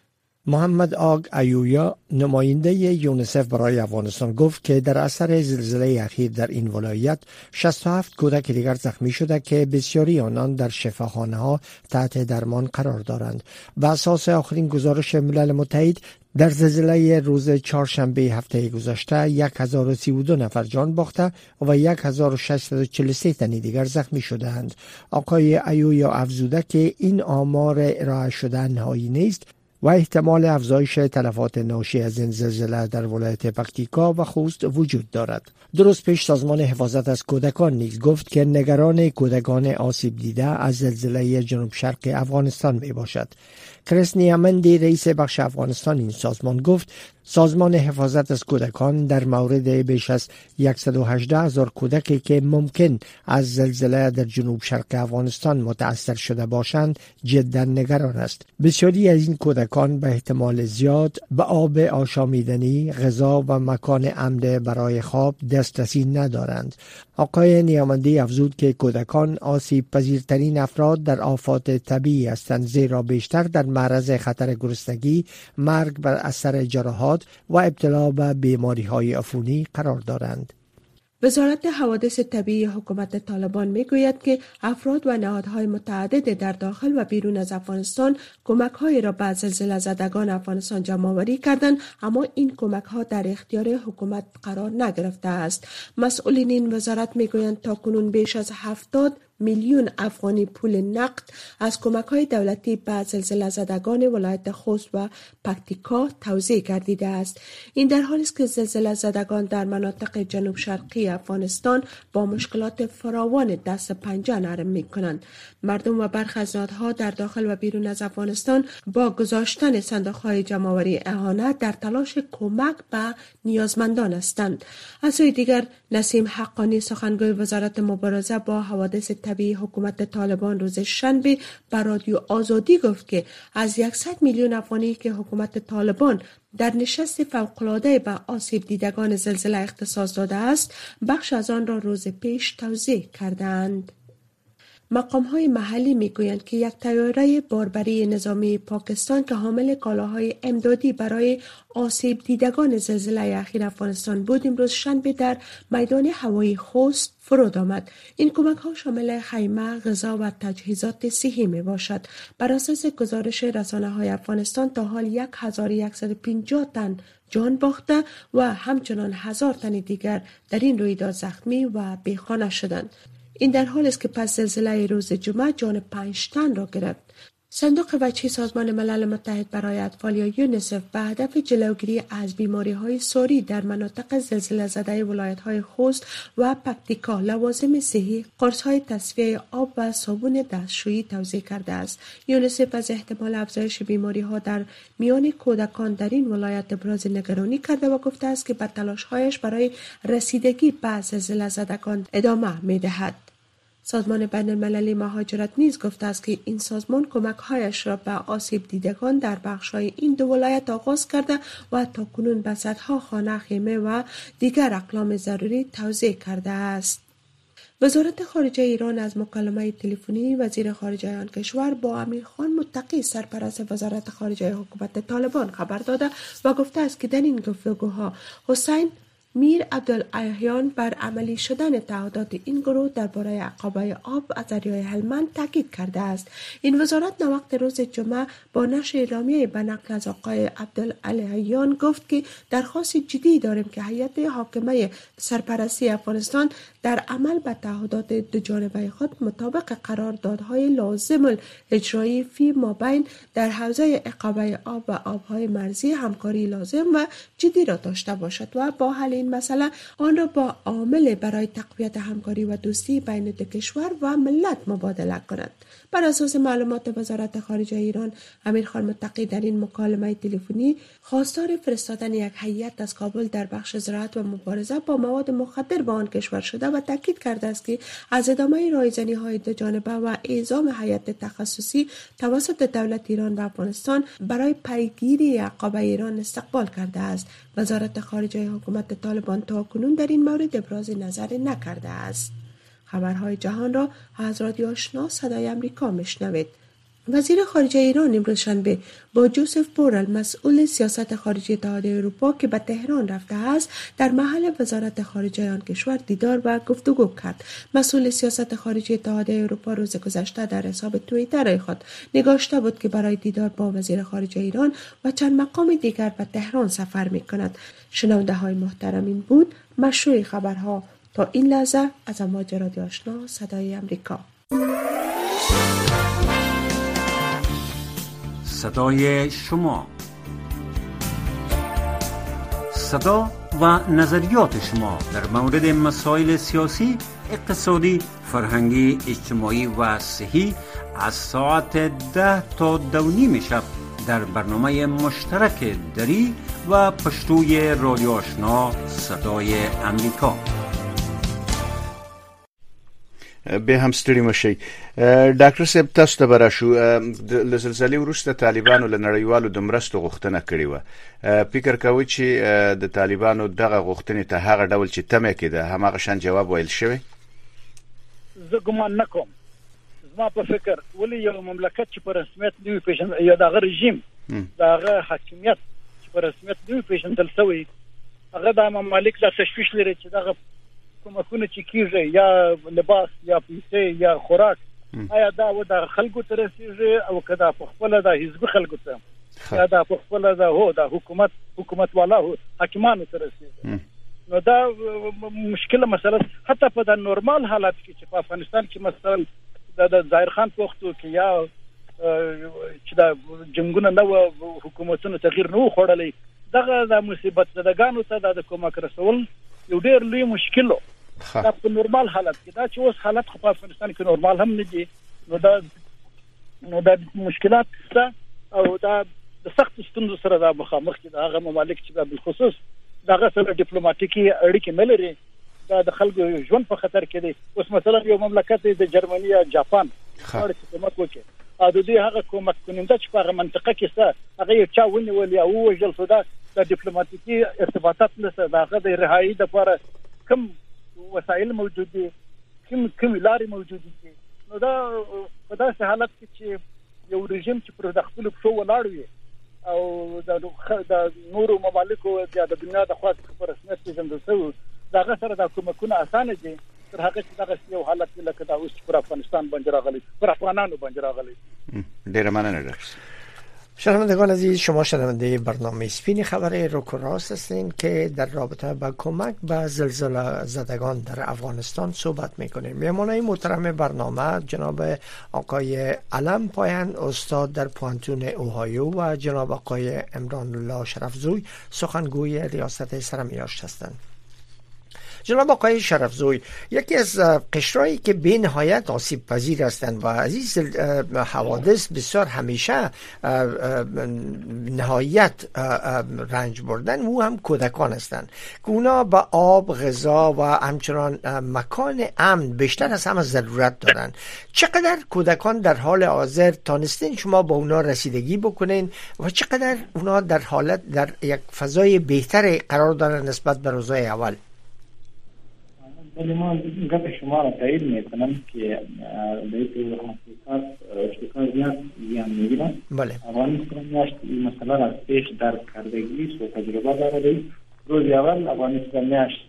محمد آگ ایویا نماینده یونیسف برای افغانستان گفت که در اثر زلزله اخیر در این ولایت شصت و هفت کودک دیگر زخمی شده که بسیاری آنان در شفاخانه ها تحت درمان قرار دارند. بر اساس آخرین گزارش ملل متحد در زلزله روز چهارشنبه هفته گذشته هزار و سی و دو نفر جان باخته و هزار و ششصد و چهل و سه تن دیگر زخمی شدند. آقای ایویا افزوده که این آمار ارائه شده نهایی نیست و احتمال افزایش تلفات ناشی از این زلزله در ولایت پکتیکا و خوست وجود دارد. درست پیش سازمان حفاظت از کودکان نیز گفت که نگران کودکان آسیب دیده از زلزله جنوب شرق افغانستان می باشد. کریس نیامندی رئیس بخش افغانستان این سازمان گفت سازمان حفاظت از کودکان در مورد بیش از صد و هجده هزار کودکی که ممکن از زلزله در جنوب شرق افغانستان متاثر شده باشند جدا نگران است. بسیاری از این کودکان به احتمال زیاد به آب آشامیدنی، غذا و مکان امن برای خواب دسترسی ندارند. آقای نیامندی افزود که کودکان آسیب پذیرترین افراد در آفات طبیعی هستند، زیرا بیشتر در معرض خطر گرسنگی، مرگ بر اثر جراحات و ابتلا به بیماری‌های عفونی قرار دارند. وزارت حوادث طبیعی حکومت طالبان میگوید که افراد و نهادهای متعدد در داخل و بیرون از افغانستان کمک‌هایی را به زلزله زدگان افغانستان جمع‌آوری کردند، اما این کمک‌ها در اختیار حکومت قرار نگرفته است. مسئولین این وزارت میگویند تاکنون بیش از هفتاد میلیون افغانی پول نقد از کمک‌های دولتی به زلزله زدگان ولایت خوست و پکتیکا توزیع گردیده است. این در حالی است که زلزله زدگان در مناطق جنوب شرقی افغانستان با مشکلات فراوان دست پنجه نرم می‌کنند. مردم و برخی از نهادها در داخل و بیرون از افغانستان با گذاشتن صندوق‌های جمع‌آوری اعانت در تلاش کمک به نیازمندان هستند. از سوی دیگر نسیم حقانی سخنگوی وزارت مبارزه با حوادث طبیعی حکومت طالبان روز شنبه بر رادیو آزادی گفت که از صد میلیون افغانی که حکومت طالبان در نشست فوق‌العاده به آسیب دیدگان زلزله اختصاص داده است، بخش از آن را روز پیش توزیع کردند. مقام‌های محلی می‌گویند که یک طیاره باربری نظامی پاکستان که حامل کالاهای امدادی برای آسیب دیدگان زلزله اخیر افغانستان بود، امروز شنبه در میدان هوایی خوست فرود آمد. این کمک‌ها شامل خیمه، غذا و تجهیزات صحی میباشد. بر اساس گزارش رسانه‌های افغانستان تا حال هزار و صد و پنجاه تن جان باخته و همچنان هزار تن دیگر در این رویداد زخمی و بیخانه شدند. این در حالی است که پس زلزله روز جمعه جان پنج تن را گرفت. صندوق وجهی سازمان ملل متحد برای اطفال یا یونیسف به هدف جلوگیری از بیماری‌های ساری در مناطق زلزله زده ولایت‌های خوست و پکتیکا لوازم صحی، قرص‌های تصفیه آب و صابون دستشویی توزیع کرده است. یونیسف از احتمال افزایش بیماری‌ها در میان کودکان در این ولایت ابراز نگرانی کرده و گفته است که به تلاش‌هایش برای رسیدگی به زلزله زدگان ادامه می‌دهد. سازمان بین المللی مهاجرت نیز گفته است که این سازمان کمک‌هایش را به آسیب دیدگان در بخش‌های این دو ولایت آغاز کرده و تاکنون به صدها خانه، خیمه و دیگر اقلام ضروری توزیع کرده است. وزارت خارجه ایران از مکالمه تلفنی وزیر خارجه آن کشور با امیرخان متقی سرپرست وزارت خارجه حکومت طالبان خبر داده و گفته است که در این گفتگوها حسین میر عبدالایحیان بر عملی شدن تعهدات این گروه درباره عقابه آب از دریای هلمند تاکید کرده است. این وزارت نوقت روز جمعه با نشر اعلامیه به نقل از آقای عبدالایحیان گفت که درخواست جدی داریم که هیئت حاکمه سرپرستی افغانستان در عمل به تعهدات دو جانبه خود مطابق قراردادهای لازم اجرایی فی مابین در حوزه عقابه آب و آبهای مرزی همکاری لازم و جدی را داشته باشد و با حل این مسئله آن را با عامل برای تقویت همکاری و دوستی بین دو کشور و ملت مبادله کند. بر اساس معلومات وزارت خارجه ایران، امیرخان متقی در این مکالمه تلفنی خواستار فرستادن یک هیئت از کابل در بخش زراعت و مبارزه با مواد مخدر به آن کشور شده و تاکید کرده است که از ادامه رایزنی‌های دو جانبه و اعزام هیئت تخصصی توسط دولت ایران و افغانستان برای پیگیری عقابه ایران استقبال کرده است. وزارت خارجه حکومت طالبان تاکنون در این مورد ابراز نظر نکرده است. خبرهای جهان را از رادیو آشنا صدای امریکا میشنوید. وزیر خارجه ایران امروز شنبه با جوزف بورل مسئول سیاست خارجی اتحادیه اروپا که به تهران رفته است در محل وزارت خارجه آن کشور دیدار و گفتگو کرد. مسئول سیاست خارجی اتحادیه اروپا روز گذشته در حساب توییتر خود نگاشته بود که برای دیدار با وزیر خارجه ایران و چند مقام دیگر به تهران سفر می کند. شنونده های محترم، این بود مشروع خبرها تا این لحظه از امواج رادیو آشنا صدای امریکا. صدای شما، صدا و نظریات شما در مورد مسائل سیاسی، اقتصادی، فرهنگی، اجتماعی و صحی از ساعت ده تا دو نیم شب در برنامه مشترک دری و پشتوی رادیو آشنا صدای امریکا. به هم ستړي مشي. ډاکټر صاحب، تاسو ته براشو د زلزلې وروسته طالبانو له نړیوالو د مرستو غوښتنه کړې و. فکر کوئ چې د طالبانو دغه غوښتنې ته هغه ډول چې تمه کېده هماغه شان جواب ویل شوی؟ زه ګمان نه کوم. زما په فکر ولې یو مملکت چې په رسمیت نه پیژندل یا دغه رژیم دغه حاکمیت چې په رسمیت نه پیژندل شوی، هغه د ممالک د تشویش لري چې دغه کومکونه چې کیږي یا لباس یا پیسې یا خوراک آیا دا و د خلکو ته رسیږي او کدا په خپل د حزب خلکو ته یا دا په خپل د هو د حکومت حکومت والا حاکمانو ته رسیږي. نو دا مشکله مسله حتی په د نورمال حالت کې چې په افغانستان کې مثلا د ظاهر خان په وختو کې یا چې دا جنگونه نو حکومتونو تغییر نو خوړلې، دغه د مصیبت زدګانو ته د کومک رسول یو ډېر لوی مشکل و. دا په نورمال حالت کې، دا چې اوس حالت خو په افغانستان کې نورمال هم نه دي، نو دا نو دا مشکلات شته او دا د سخت ستونزو سره دا مخامخ دي. هغه ممالک چې په خصوص دغه سره ډیپلوماټیکي اړیکې نه لري، دا د خلکو ژوند په خطر کې دی. اوس مثلا یو مملکت د جرمني یا جاپان غواړي چې کومک وکړي، او د دې هغه کومک کوونکي چې په هغه منطقه کې څه هغه یو چا ونیول یا ووژل شو، دا د ډیپلوماټیکي ارتباطات نشته، دغه د رهایی لپاره کوم وسایل موجود دي، کوم کوم لارې موجود دي. نو دا په داسې حالت کې چې یو رژیم چې پر خپل پښو ولاړ وي او د نورو ممالکو د دنیا د خاص په رسمیت پیژندل شوی، دغه سره د کومکونه اسانه دي تر هغه چې دغه یو حالت لکه دا اوس پر افغانستان باندې راغلی، پر افغانانو باندې راغلی. ډیره مننه ډاکټر. شنوندگان عزیز، شما شنونده برنامه سپین خبر روک و راست هستین که در رابطه با کمک به زلزله زدگان در افغانستان صحبت میکنیم. مهمانای محترم برنامه جناب آقای علم پایان، استاد در پوانتون اوهایو، و جناب آقای عمران الله شرفزوی، سخنگوی ریاست سرمیاشت هستند. جناب آقای شرفزوی، یکی از قشرهایی که به نهایت آسیب پذیر هستند و از این حوادث بسیار همیشه نهایت رنج بردن، او هم کودکان هستند که اونا به آب، غذا و همچنان مکان امن بیشتر از همه ضرورت دارند. چقدر کودکان در حال حاضر تانستین شما با اونا رسیدگی بکنین و چقدر اونا در حالت در یک فضای بهتری قرار دارن نسبت به روزهای اول؟ ولی ما گپ شما را تایید میکنم که در حقیقت اشتکار زیاد زیان میگیرن. بله. افغانستان میاشت این مسئله را پیش درک کردگی و تجربه دارد. روز اول افغانستان میاشت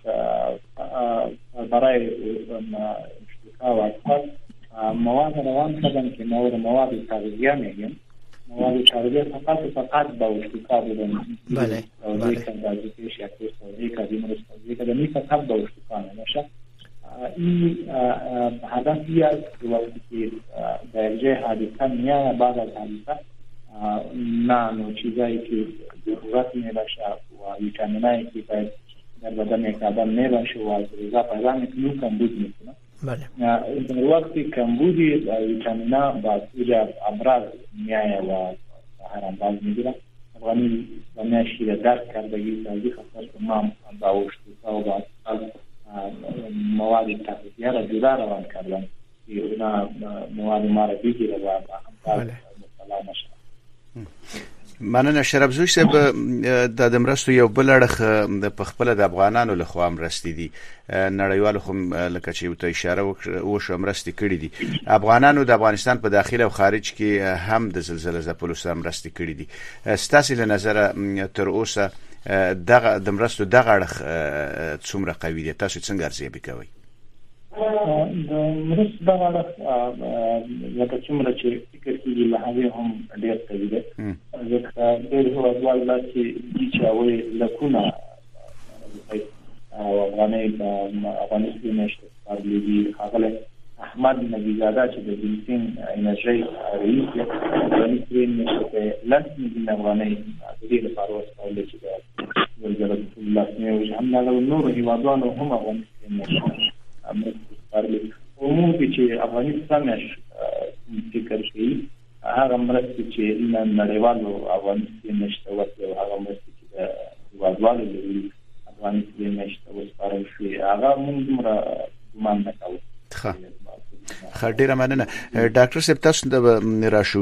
برای اشتکار و اطفال مواد روان کردن که مواد مواد تغذیه میگن. مواد تغذیه فقط فقط با اشتکار بودن. بله. بله. که پیش یک روز که بیمارستان که دمی فقط با اشتکار نمیشه. این هدفی است که وقتی که در جای حادثه میاد بعد از حادثه نه نوع چیزایی که ضرورت میباشه و ویتامینایی که باید در بدن یک آدم میباشه و از غذا پیدا میکنه کمبود میکنه. بله. در وقتی کمبودی ویتامینا با سوی امراض میایه و هر امراض میگیره. افغانی اسلامی را درک کردگی سازی خاص تمام با اشتکا و با مواد تغذیه را جدا روان کردن که اونا مواد ما را بگیره و با همکار مطلع نشد. مننه شراب زوی صاحب د دمرستو یو بل اړخ د پخپل د افغانانو له خوا مرستې دي نړیوال خو لکه چې ته اشاره وشو مرستې کړې دي افغانانو د افغانستان په داخله او خارج کې هم د زلزلې ځپلو سره مرستې کړې دي ستاسو له نظر تر اوسه دغه دمرستو دغه اړخ څومره قوي دي تاسو څنګه ارزیابي کوئ د مرستو دغه اړخ لکه څومره چې فکر کېږي له هغې هم ډېر قوي دی ځکه ډېر هېوادوال دا چې دي چې هغوی لکونه او افغانۍ د افغاني سپین میاشتې سپارلي دي ښاغلی احمد نبیزاده چې د بنزین انرژۍ رئیس دی افغاني سپین میاشتې ته لس میلیون افغانۍ د دې لپاره وسپارلې چې د زلزلې په لاسنیوي وشي همدغه نورو هېوادوالو هم افغاني سپین میاشتې سپارلي عموم کې چې افغانستان میاشت فکر کوي هغه مرستې چې نړیوالو افغاني سپین میاشتې ورکړي او هغه مرستې چې د هېوادوالو له افغاني سپین میاشتې وسپارل شوې هغه موږ دومره ګمان نه کوو. ښه ډیره مننه ډاکټر صاحب تاسو د راشو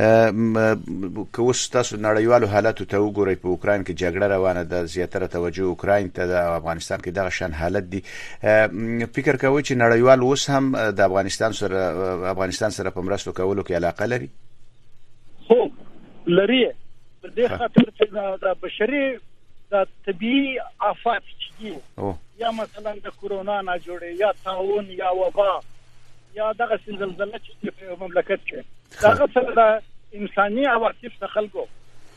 که اوس تاسو نړیوالو حالاتو ته وګورئ په اوکراین کې جګړه روانه ده زیاتره توجه اوکراین ته د افغانستان کې دغه شان حالت دی فکر کوئ چې نړیوال اوس هم د افغانستان سره افغانستان سره په مرستو کولو کې علاقه لري؟ خو لري په دې خاطر چې د بشري د طبيعي آفات چې دي یا مثلا د کورونا نه جوړي یا طاعون یا وبا یا دغه زلزلې چې په مملکت کې دغه سره د انساني عواطف څخه خلکو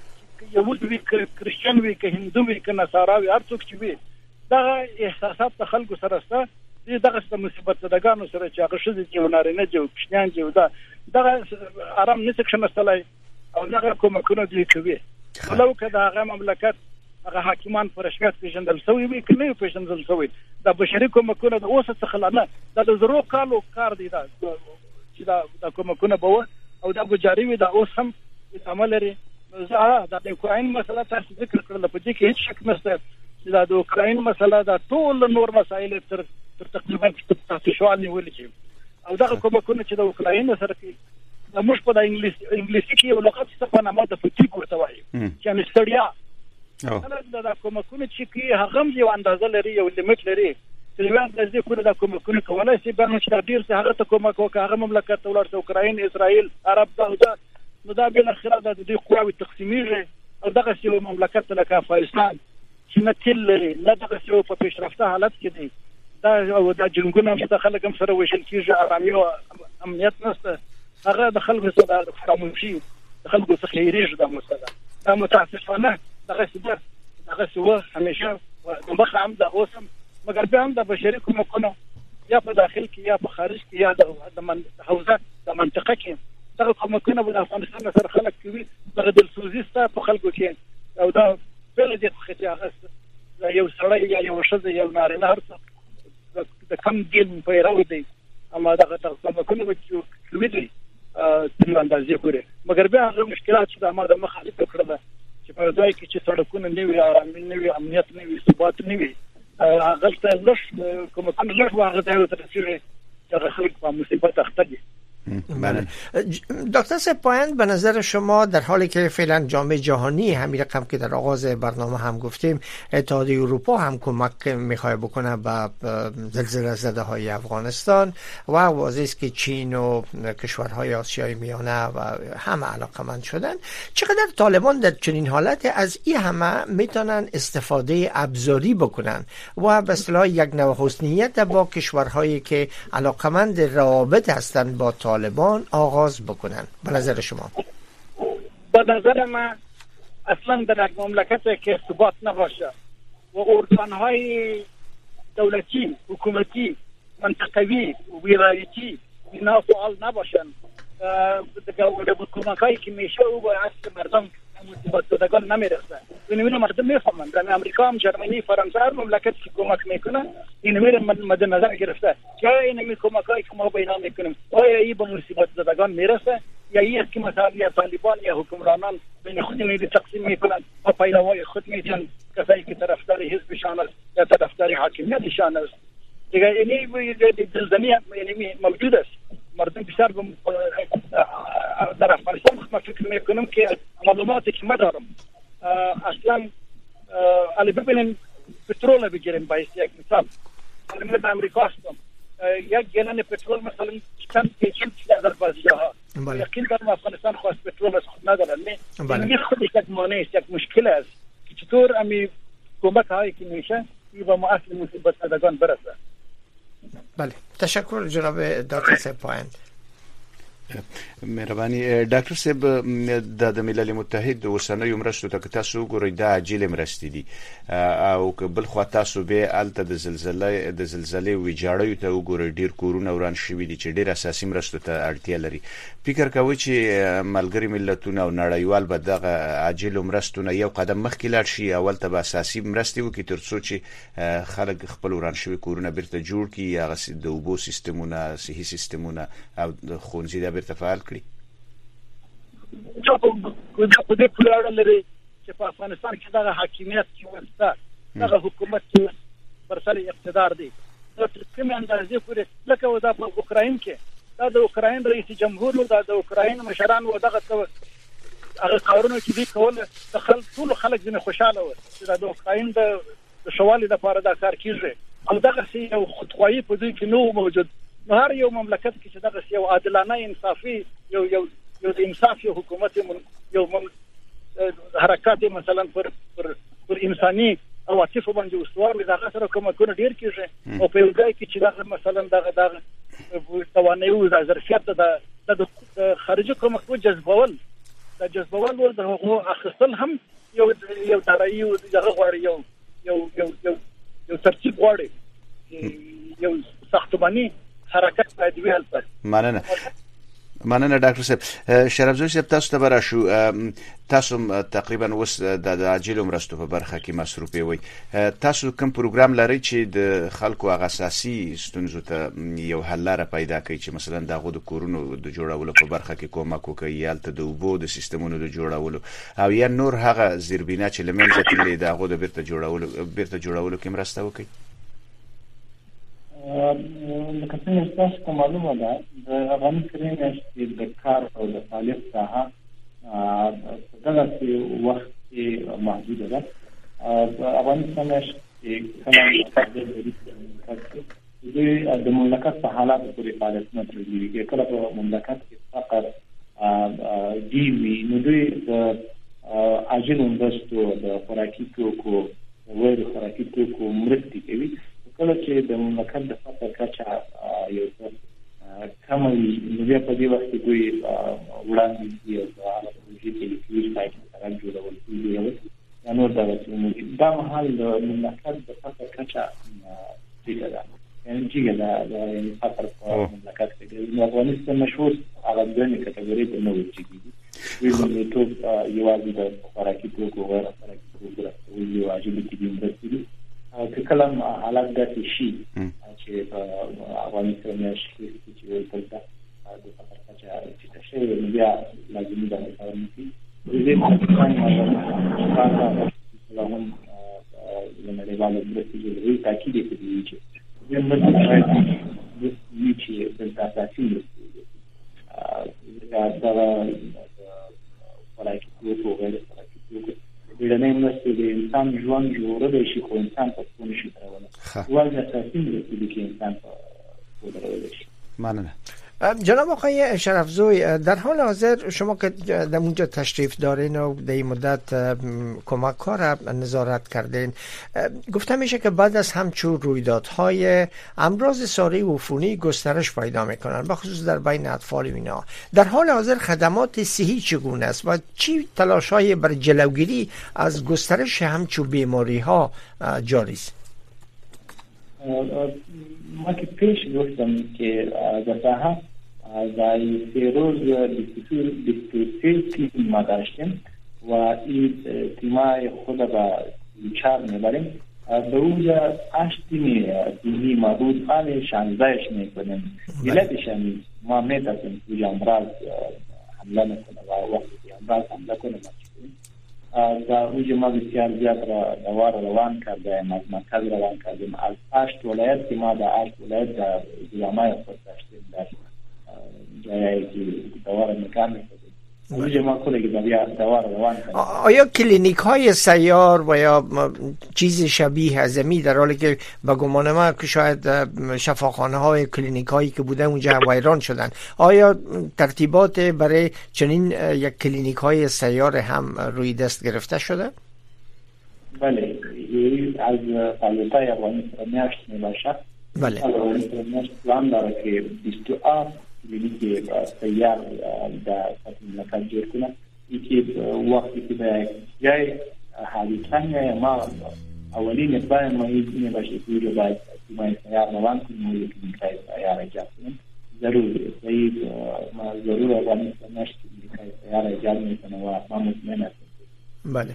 یو دوی کرسچن وي که هندو وي که نصاراوي هر څوک چې وي دغه احساسات د خلکو سره سره دغه د مصیبت زدګانو سره چې هغه شذ چې ونارینه جو کشنیان جو دا دغه آرام نشي کښنستلای او دغه کومکونه دوی کوي ولو که دغه مملکت هغه حاکمان پر رسمیت پیژندل شوی وي که نه پیژندل شوی د بشري کومکونه د اوسه څخه نه د زرو کالو کار دی دا چې دا د کومکونه به او دا بجاری وي دا اوس هم عمل لري زه د اوکراین مسله تاسو ذکر کړل په دې کې هیڅ شک نشته چې دا د اوکراین مسله دا ټول نور مسایل تر تر تقریبا تاسو شوال نیول شي او دا کومکونه چې د اوکراین سره کې د موږ په د انګلیسي انګلیسي کې یو لغت څه په نامه د فټیګ ورته وایي چې مستړیا دا د کومکونه چې کې هغه یو اندازه لري یو لیمټ لري چې یو اندازه کوله د کومکونه کولای شي به نو چې ډیر څه هغه ته کومک وکړي هغه مملکت ولر اوکراین اسرائیل عرب دا نو دا بل اخره د دې قواوی تقسیمیږي او دغه یو مملکت لکه افغانستان چې نه تل لري نه دغه یو په پیشرفته حالت کې دی دا او د جنګونو چې خلک هم سره وشل کیږي آرامي او امنیت نشته هغه د خلکو سره د خاموشي د خلکو څخه یریږي د مسله دا متاسفانه دغه څه دغه څه همیشه د مخ هم د اوسم مګر به هم د بشري کومکونو یا په داخل کې یا په خارج کې یا د من حوزه د منطقه کې دغه کومکونه د افغانستان سره خلک کوي دغه د سوزیسته په خلکو کې او دا بل دې څه هغه یو سړی یا یو شذ یو نارینه هر څه د کم دین په راوي دی اما دغه کومکونه چې کوي دي تر اندازې پورې مګر به هغه مشکلات چې د ما د مخالفت کړل چې په ځای کې چې سړکونه نه وي آرامي نه وي امنیت نه وي ثبات نه وي هغه ته لږ کوم کوم لږ واغ ته ترسره چې خلک په مصیبت اخته دي. دکتر صاحب پایند به نظر شما در حالی که فعلا جامعه جهانی همین رقم که در آغاز برنامه هم گفتیم اتحادیه اروپا هم کمک میخواد بکنه به زلزله زده های افغانستان و واضح است که چین و کشورهای آسیای میانه و همه علاقمند شدن چقدر طالبان در چنین حالت از این همه میتونن استفاده ابزاری بکنن و به اصطلاح یک نوع حسنیت با کشورهایی که علاقمند روابط هستند با طالبان آغاز بکنن به نظر شما؟ به نظر من اصلا در یک مملکت که ثبات نباشه و ارگانهای دولتی حکومتی منطقوی ولایتی اینا فعال نباشن دیگه کمکایی که میشه او باید که مردم مصیبت زدگان نمیرسه اینو مردم میفهمن در امریکا هم جرمنی فرانسه هر مملکت که کمک میکنه اینو میره مد نظر گرفته که اینو کمکایی که ما بیان میکنیم آیا این به مصیبت زدگان میرسه یا این که مثلا یا طالبان یا حکمرانان بین خود میری تقسیم میکنن و پیروای خود میتن کسایی که طرفدار حزبشان است یا طرفدار حاکمیتشان است دیگه اینی زلزله یعنی موجود است مردم بیشتر در افغانستان ما فکر میکنم که معلوماتی که ما دارم اصلا علی ببینیم پترول بگیریم با یک مثال من در امریکا هستم یک گلن پترول مثلا چند چند در بعضی جاها یقین دارم افغانستان خواست پترول از خود ندارن این خودش یک مانع است یک مشکل است که چطور امی کمک هایی که میشه و ما اصل مصیبت زدگان برسه. بله تشکر جناب دکتر صاحب پایند. مهرباني ډاکټر صاحب د ملل متحد اوسنیو مرستو ته تاسو ګورئ د عاجل مرستې دي او بل خو تاسو به الته د زلزلې د زلزلې ویجاړیو ته وګورئ ډیر کورونه وران شوي دي چې ډیر اساسي مرستو ته اړتیا لري. فکر کوي چې ملګری ملتونه او نړیوال به دغه عاجل مرستونه یو قدم مخکې لاړ شي اول ته به اساسي مرستې وکړي ترڅو چې خلک خپل وران شوي کورونه بیرته جوړ کړي یا د اوبو سیستمونه صحي سیستمونه او ښوونځي بیرته فعال کړي. چې په دې پلان لري چې په افغانستان کې دغه حاکمیت کې وسته دغه حکومت کې بر سر اقتدار دی نو کوم اندازې پورې لکه ودا په اوکراین کې دا د اوکراین رئیس جمهور او د اوکراین مشران و دغه هغه کارونه چې دی کوله د خلک ټول خلک دنه خوشاله و چې د اوکراین د شوالي د لپاره دا کار کیږي او دغه سي یو خطوایي په دې کې نو موجود هر یو مملکت کې چې دغه یو عادلانه انصافي یو یو یو د انصاف یو حکومت یو حرکت مثلا پر پر پر انساني عواطف باندې استوار دغه سره کومه ډیر کیږي او په یو ځای کې چې دغه مثلا دغه دغه توانایي او ظرفیت د د خارجي کومه جذبول د جذبول او دغه اخستل هم یو یو دارایی او دغه غوړی یو یو یو یو ترتیب غوړی یو ساختماني حرکت باید ویل پر مننه مننه ډاکټر صاحب. شرفزوی صاحب تاسو ته براشو تاسو تقریبا اوس د عاجل مرستو په برخه کې مصروف وي تاسو کوم پروګرام لرئ چې د خلکو هغه اساسي ستونزو ته یو حل لاره پیدا کړي چې مثلا دغه د کورونو د جوړولو په برخه کې کومک وکړي یا د اوبو د سیستمونو د جوړولو او یا نور هغه زیربینا چې لمنځه تللي دغه د بیرته جوړولو بیرته جوړولو کې مرسته وکړي؟ لکه څنګه تاسو ته معلومه ده د افغان کرنې چې د کار او د فعالیت ساحه په دغه وخت کې محدوده ده. افغانستان چې کله د مملکت په حالاتو پورې فعالیتونه ترسره کله په مملکت کې فقر دی وي نو دوی د عاجل مرستو د خوراکي توکو غیر خوراکي توکو مرستې کوي. کله چې د مملکت د فقر کچه یو څه کم وي نو بیا په دې وخت کې دوی وړاندې دي او هغه پروژې کې چې سایت سره جوړول کېږي یا نور دا دا مهال د مملکت د فقر کچه ټیټه ده یعنې چې د فقر په مملکت کې د افغانستان مشهور هغه دوه کټګوري په نوو کې دي ویل ټول یوازې د خوراکي توکو غیر خوراکي توکو او یو عاجل کې دي مرستې که کلام حالات داسې شي چې په افغانستان کې چې دلته د فقر کچه ټیټه شوې نو بیا لازمي ده چې د دې افغانستان باندې هم د نړیوالو مرستې جوړوي تاکید یې کوي چې د مرستې د چې د اساسي دا د خوراکي توکو غیر خوراکي توکو بیړنۍ مرستې د انسان ژوند جوړولی شي خو انسان په پوه نشي کولای ولې اساسي مرستې کې انسان په پوه شي. ممنونم. جناب آقای شرفزوی در حال حاضر شما که در اونجا تشریف دارین و در این مدت کمک ها را نظارت کردین گفته میشه که بعد از همچون رویدادهای امراض ساری عفونی گسترش پیدا میکنن بخصوص در بین اطفال اینا در حال حاضر خدمات صحی چگونه است و چی تلاش های بر جلوگیری از گسترش همچون بیماری ها جاری است؟ ما که پیش گفتم که در ساحه در سه روز دیستوسی تیم ما داشتیم و این تیمای خود با چار میبریم به اونجا هشت تیمی تیمی مربوط آن شانزدهش میکنیم ملتشان ما میترسیم که امراض حمله نکنه و وقتی امراض حمله کنه در اوج ما بسیار زیاد را دوار روان کردیم از مرکز روان کردیم از هشت ولایت که ما در هشت ولایت در زیامای خود داشتیم در جایی دوار مکان میشه ما کلی که دوار روان کنیم. آیا کلینیک های سیار و یا چیز شبیه ازمی در حالی که به گمان ما که شاید شفاخانه های کلینیک هایی که بوده اونجا ویران شدن، آیا ترتیبات برای چنین یک کلینیک های سیار هم روی دست گرفته شده؟ بله، از فعالیت‌های افغانستان میاشت میباشد. بله. افغانستان میاشت پلان داره که بیست و هفت کلینیک سیار در سطح مملکت جور کنه. یکی وقتی که به جای حادثه میایه ما اولین اقدام ما این میباشه که رو باید تیمای سیار روان کنیم و یک کلینیک‌های سیار ایجاد کنیم. ضروری است. ما ضرور افغانستان میاشت کلینیک‌های سیار ایجاد میکنه و ما مطمئن هستیم. بله.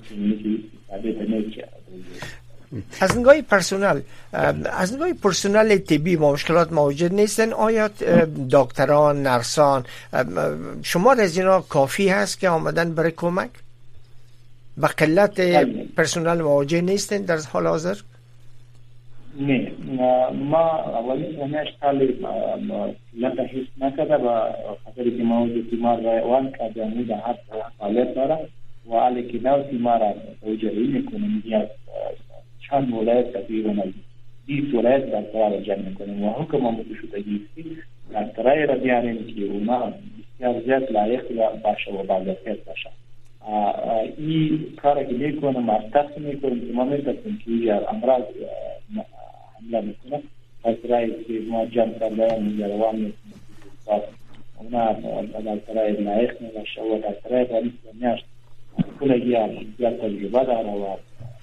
از نگاه پرسنل از نگاه پرسنل طبی مشکلات موجود نیستن؟ آیا دکتران، نرسان، شمار از اینا کافی هست که آمدن برای کمک؟ با قلت پرسنل مواجه نیستن در حال حاضر؟ نه، ما اولی سمیش تالی قلت حس نکده و خطری که موجود تیمار روان کرده موده هر حالت داره و علی که دو تیمار توجهی میکنیم یا چند ولایت تقریبا بیست ولایت در قرار جمع میکنیم و حکم هم شدگی در قرار را بیاریم که اونا بسیار زیاد لایق باشه و باضابطه باشه. این کار که میکنم مستقص میکنیم که ما میتونیم که یا امراض حمله میکنه از قرار که ما جمع کرده هم روان میکنیم اونا در قرار لایق میباشه و در قرار را میشت کلگی هم زیاد تجربه داره و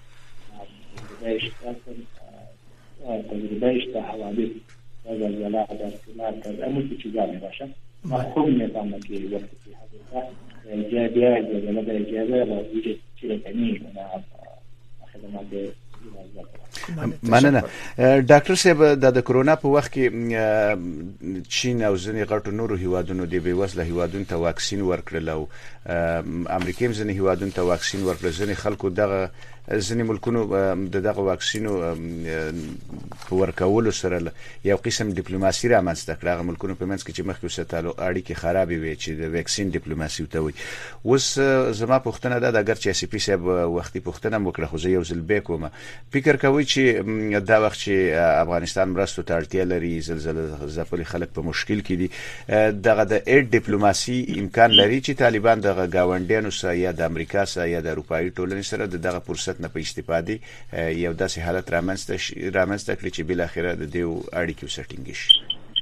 تجربهش تا حوادث و زلزله در کنار کرده امو که چیزا می باشن ما خوب میفهمم که وقتی که حدثه جای بیای زلزله در اجازه و وجود چیره کنی اونا خدمات مننه. ډاکټر صاحب د کرونا په وخت کې چین او ځینې غټو نورو هیوادونو د بیوزله هیوادونو ته واکسین ورکړل او امریکا هم ځینې هیوادونو ته واکسین ورکړل. ځینې خلکو دغه ځینې ملکونو د دغه واکسینو په ورکولو سره یو قسم ډیپلوماسي رامنځته کړه. هغه ملکونو په منځ کې چې مخکې وساتلو اړیکې خرابې وي چې د واکسین ډیپلوماسي ته وي. اوس زما پوښتنه ده، اگر چې اس پی صاحب وختي پوښتنه وکړه خو زه یو ځل به کوم، فکر کوي چې دا وخت چې افغانستان مرستو ته اړتیا لري، زلزلې ځپلي خلک په مشکل کې دي، دغه د اډ ډیپلوماسي امکان لري چې طالبان دغه گاونډیانو سره یا د امریکا سره یا د اروپایي ټولنې سره دغه فرصت نه په استفاده یو داسې حالت رامنځته رامنځته کړي چې بل اخره د دیو اړیکې وسټینګ شي.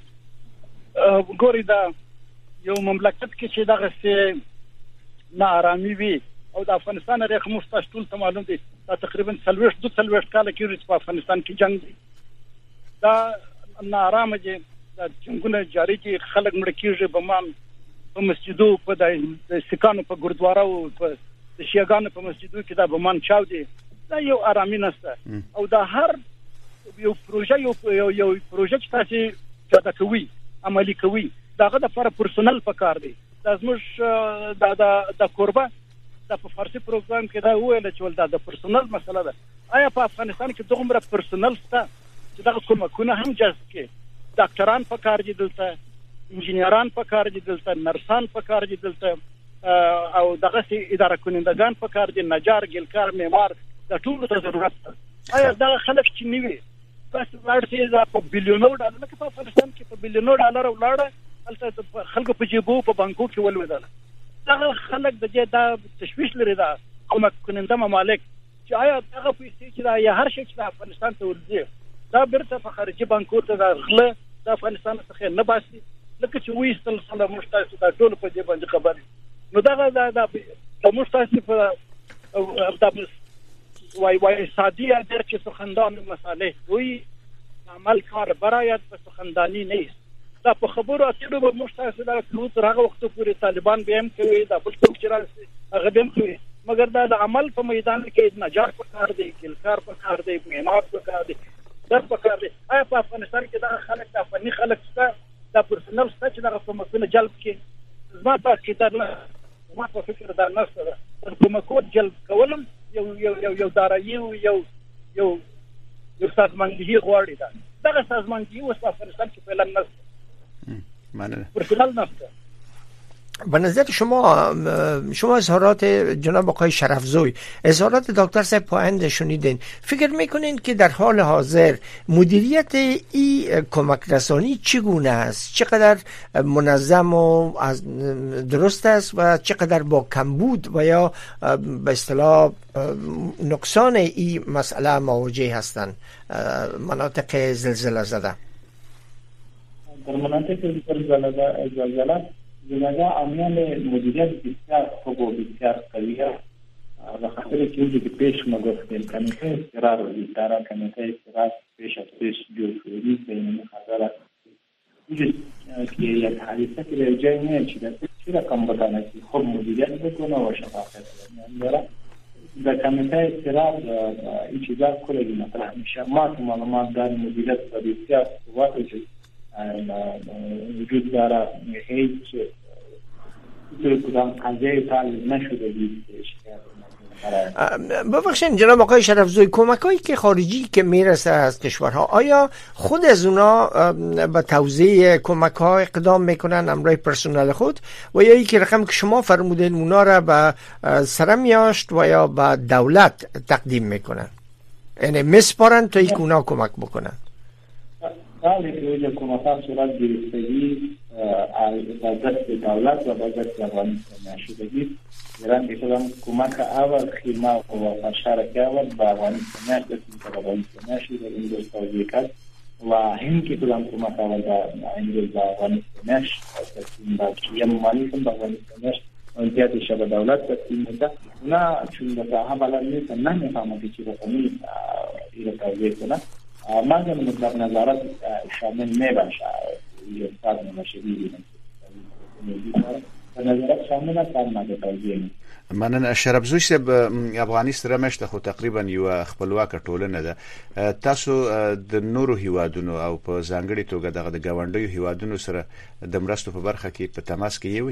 ګوري دا یو مملکت کې چې دغه سه ناارامي وي او د افغانستان رقم مستش ټول ته معلوم دي دا تقریبا څلويش دو څلويش کال کې په افغانستان کې جنگ دی، دا ناارامه دي، دا څنګه جاری دي، خلک مړ کیږي، بمان په مسجدو په د سکانو په ګردوارو په د شیعاګانو په مسجدو کې دا بمان چاو دي، دا یو آرامي نشته. او دا هر یو پروژه یو یو یو پروژه چې تاسو پیدا کوي عملی کوي داغه د لپاره پرسونل پکار دی. دا زموږ دا د قربه د په فارسی پروګرام کې دا ویل چې ول دا د پرسونل مسله ده. آیا په افغانستان کې دومره پرسونل شته چې دا کومه هم جذب کې ډاکټران پکار دي، دلته انجینران پکار دي، دلته نرسان پکار دي، دلته او دغه سي اداره کنندگان پکار دي، نجار، ګلکار، معمار، د ټولو ته ضرورت ده. آیا دا خلک چې نیوي بس ورته دا په بیلیونو ډالر کې په افغانستان کې په بیلیونو ډالر ولاړه البته خلکو په جیبو په بانکو کې ولودل. دا خلک د دې دا تشویش لري دا کومه کننده ممالک چې آیا دغه پیسې چې دا یا هر شي چې افغانستان ته ورځي دا برته په خارجي بانکو ته داخله د افغانستان څخه نه باسي، لکه چې وې سلسله مشتاق دا ټول په دې باندې خبر. نو دا دا د مشتاق په د وای وای سادی در چې سخندان مساله وي عمل کار برایت په سخندانی نه است. دا په خبرو اترو به مشتاق دا کړو تر هغه وخت پورې طالبان به هم کوي، دا بل څوک چې راځي هغه به هم کوي، مګر دا د عمل په میدان کې نجار پکار دی، ګلکار پکار دی، معمار پکار دی، در پکار دی. آیا په افغانستان کې دا خلک د فني خلک څخه دا پرسنل څخه چې دا په مسله جلب کې زما په کتاب نه ما په فکر دا نه سره کومه کوټ جلب کولم یو یو یو یو دارایی یو یو یو سازماندهي غواړي. دا دغه سازماندهي اوس په افغانستان کې فعلا نشته. مننه. پرسنل نفته. به نظر شما شما اظهارات جناب آقای شرفزوی، اظهارات دکتر صاحب پایند شنیدین، فکر میکنین که در حال حاضر مدیریت این کمک رسانی چگونه است؟ چقدر منظم و درست است و چقدر با کمبود و یا به اصطلاح نقصان این مسئله مواجه هستند مناطق زلزله زده؟ در مناطق زلزله زلزله زلزله عملیان مدیریت بسیار خوب و بسیار قوی است و خاطر که اینجا که پیش ما گفتیم کمیته استقرار و اداره کمیته استقرار پیش از پیش جور شدی بین خطر است اینجا که یک حادثه که در جای میاد چی چی رقم بتانه که خوب مدیریت بکنه و شفافیت داره در کمیته استقرار این چیزا کلی مطرح میشه ما که معلومات داریم مدیریت بسیار قوت وجود وجود داره هیچ کدام قضیه تعلیل نشده دید ببخشید جناب آقای شرفزوی، کمک هایی که خارجی که میرسه از کشورها آیا خود از اونا به توزیع کمک ها اقدام میکنن امرای پرسنل خود و یا ای که رقم که شما فرمودین اونا را به سرمیاشت و یا به دولت تقدیم میکنن، یعنی مسپارن تا ای که اونا کمک بکنن؟ بله که اوجه کمک ها صورت گرفتگی با دست دولت و با دست افغانستان نشدگی ایران که کدام کمک اول خیمه و فشارک اول با افغانستان نشدگی که با افغانستان نشدگی این دوست توضیح کرد و هم که کدام کمک اول با این با افغانستان نشدگی با کیم مالی کن با افغانستان نشدگی انتیاتش با دولت تقسیم میده اونا چون بساها بلد نیستن نمیفهمه که چی رسمی ایره توضیح کنه مردم مطلق نظارت شامل نباشه یه فرد نماشه بیدیم نظارت شامل است هم مده توضیح مننه. شرفزوی صاحب افغاني سره مشته خو تقریبا یو خپلواکه ټولنه ده. تاسو د نورو هیوادونو او په ځانګړي توګه دغه د ګاونډیو هیوادونو سره د مرستو په برخه کې په تماس کې یوي؟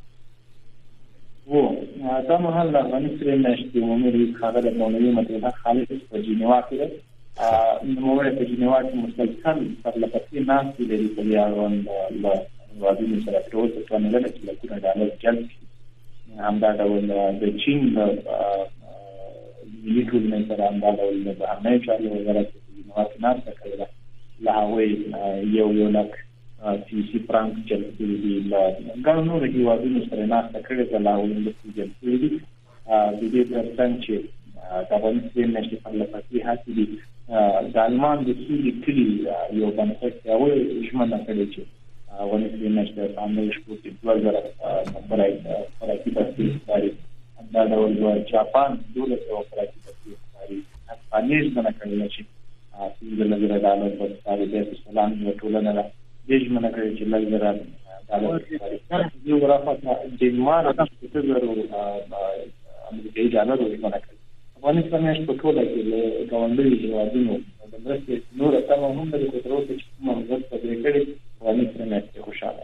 و دا مهال د افغاني سره مشته عمومي رئیس خبر مولوي مطلب خالد په جنیوا کې ده. نوموړی په جنیوا کې مسلسل پرلپسې ناستې لري په دې اړوند له هیوادونو سره تر اوسه توانېدله چې لکونه ډالر جلب کړي. همدا ډول د چین د ملي ټولنې سره همدا ډول د بهرنیو چارو وزارت په جنیوا کې ناسته کړې ده. له هغوی یو یو لک سیاسي فرانک جلب کړي دي. له ګڼو نورو هیوادونو سره ناسته کړې ده. له هغوی مرستې جلب کړي دي. د دې تر څنګ چې د افغانستان نشي پرلپسې هڅې دي د المان د سولې کلي یو بنسټ هغوی ژمنه کړې چې افغانستان نشي په همدغه شپو کې دوه زره خوراکي بستې ښکاري. همدا ډول د جاپان دولس سوه خوراکي بستې ښکاري. هسپانیې ژمنه کړې ده چې پنځلس زره ډالر به ښکاري. بیا په سلام یوه ټولنه ده دې ژمنه کړې چې لس زره ډالر ښکاري. یو ورافته ډنمارک شپېته زرو امریکایي ډالرو ژمنه کړې. افغانستان یې په ټوله کې له ګاونډیو هیوادونو د مرستې نوره تمه هم لري خو تر اوسه چې کومه مرسته پرې کړې افغانستان یې خوشحاله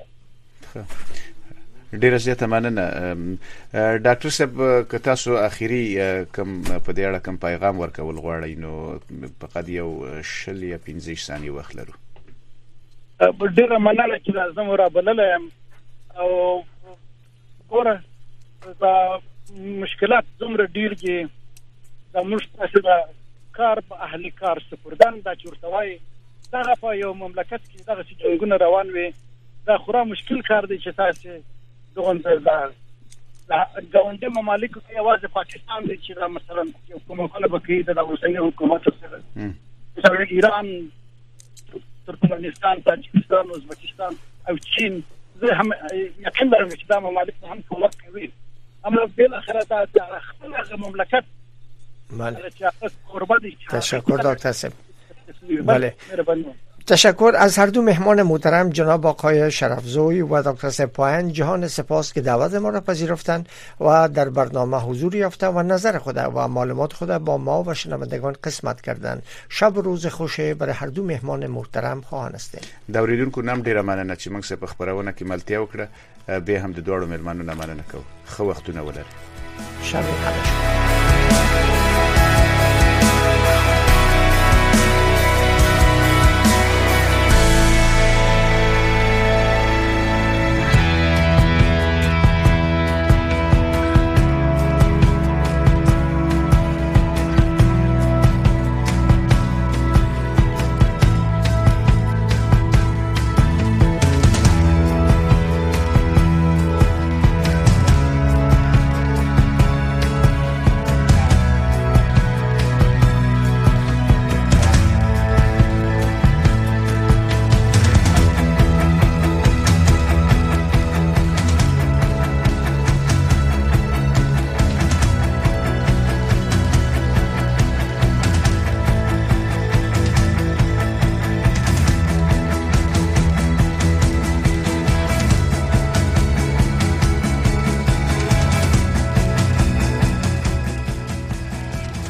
ډیره زیاته مننه. ډاکټر صاحب که تاسو اخیری کوم په دې اړه کوم پیغام ورکول غواړئ نو فقط یو شل یا پنځه ثانیې وخت لرو. ډیره مننه چې لازم را بللی یم او ګوره دا مشکلات دومره ډیر دي د موږ تاسو د کار په اهلي کار سپردن دا چې ورته وایي دغه په یو مملکت کې دغسې جنګونه روان وي دا خورا مشکل کار دی چې تاسې دغونته د ګاونډي ممالکو کې یوازې پاکستان دی چې دا مثلا کومکونه به کوي د اوسني حکومت سره مثلا ایران، ترکمنستان، تاجکستان، ازبکستان او چین زه هم یقین لرم چې دا ممالک هم کومک کوي. اما بالاخره دا خپل مملکت بله. تشکر دکتر صاحب. بله. تشکر از هر دو مهمان محترم جناب آقای شرفزوی و دکتر صاحب پایند. جهان سپاس که دعوت ما را پذیرفتند و در برنامه حضور یافته و نظر خود و معلومات خود با ما و شنوندگان قسمت کردند. شب و روز خوش برای هر دو مهمان محترم خواهان هستیم. د اوریدونکو نام ډیره مننه چې موږ په خبرونه کې ملتیا وکړه. به هم د دوړو مېلمانو نه مننه کوو. ښه وختونه ولرئ. شب خوش.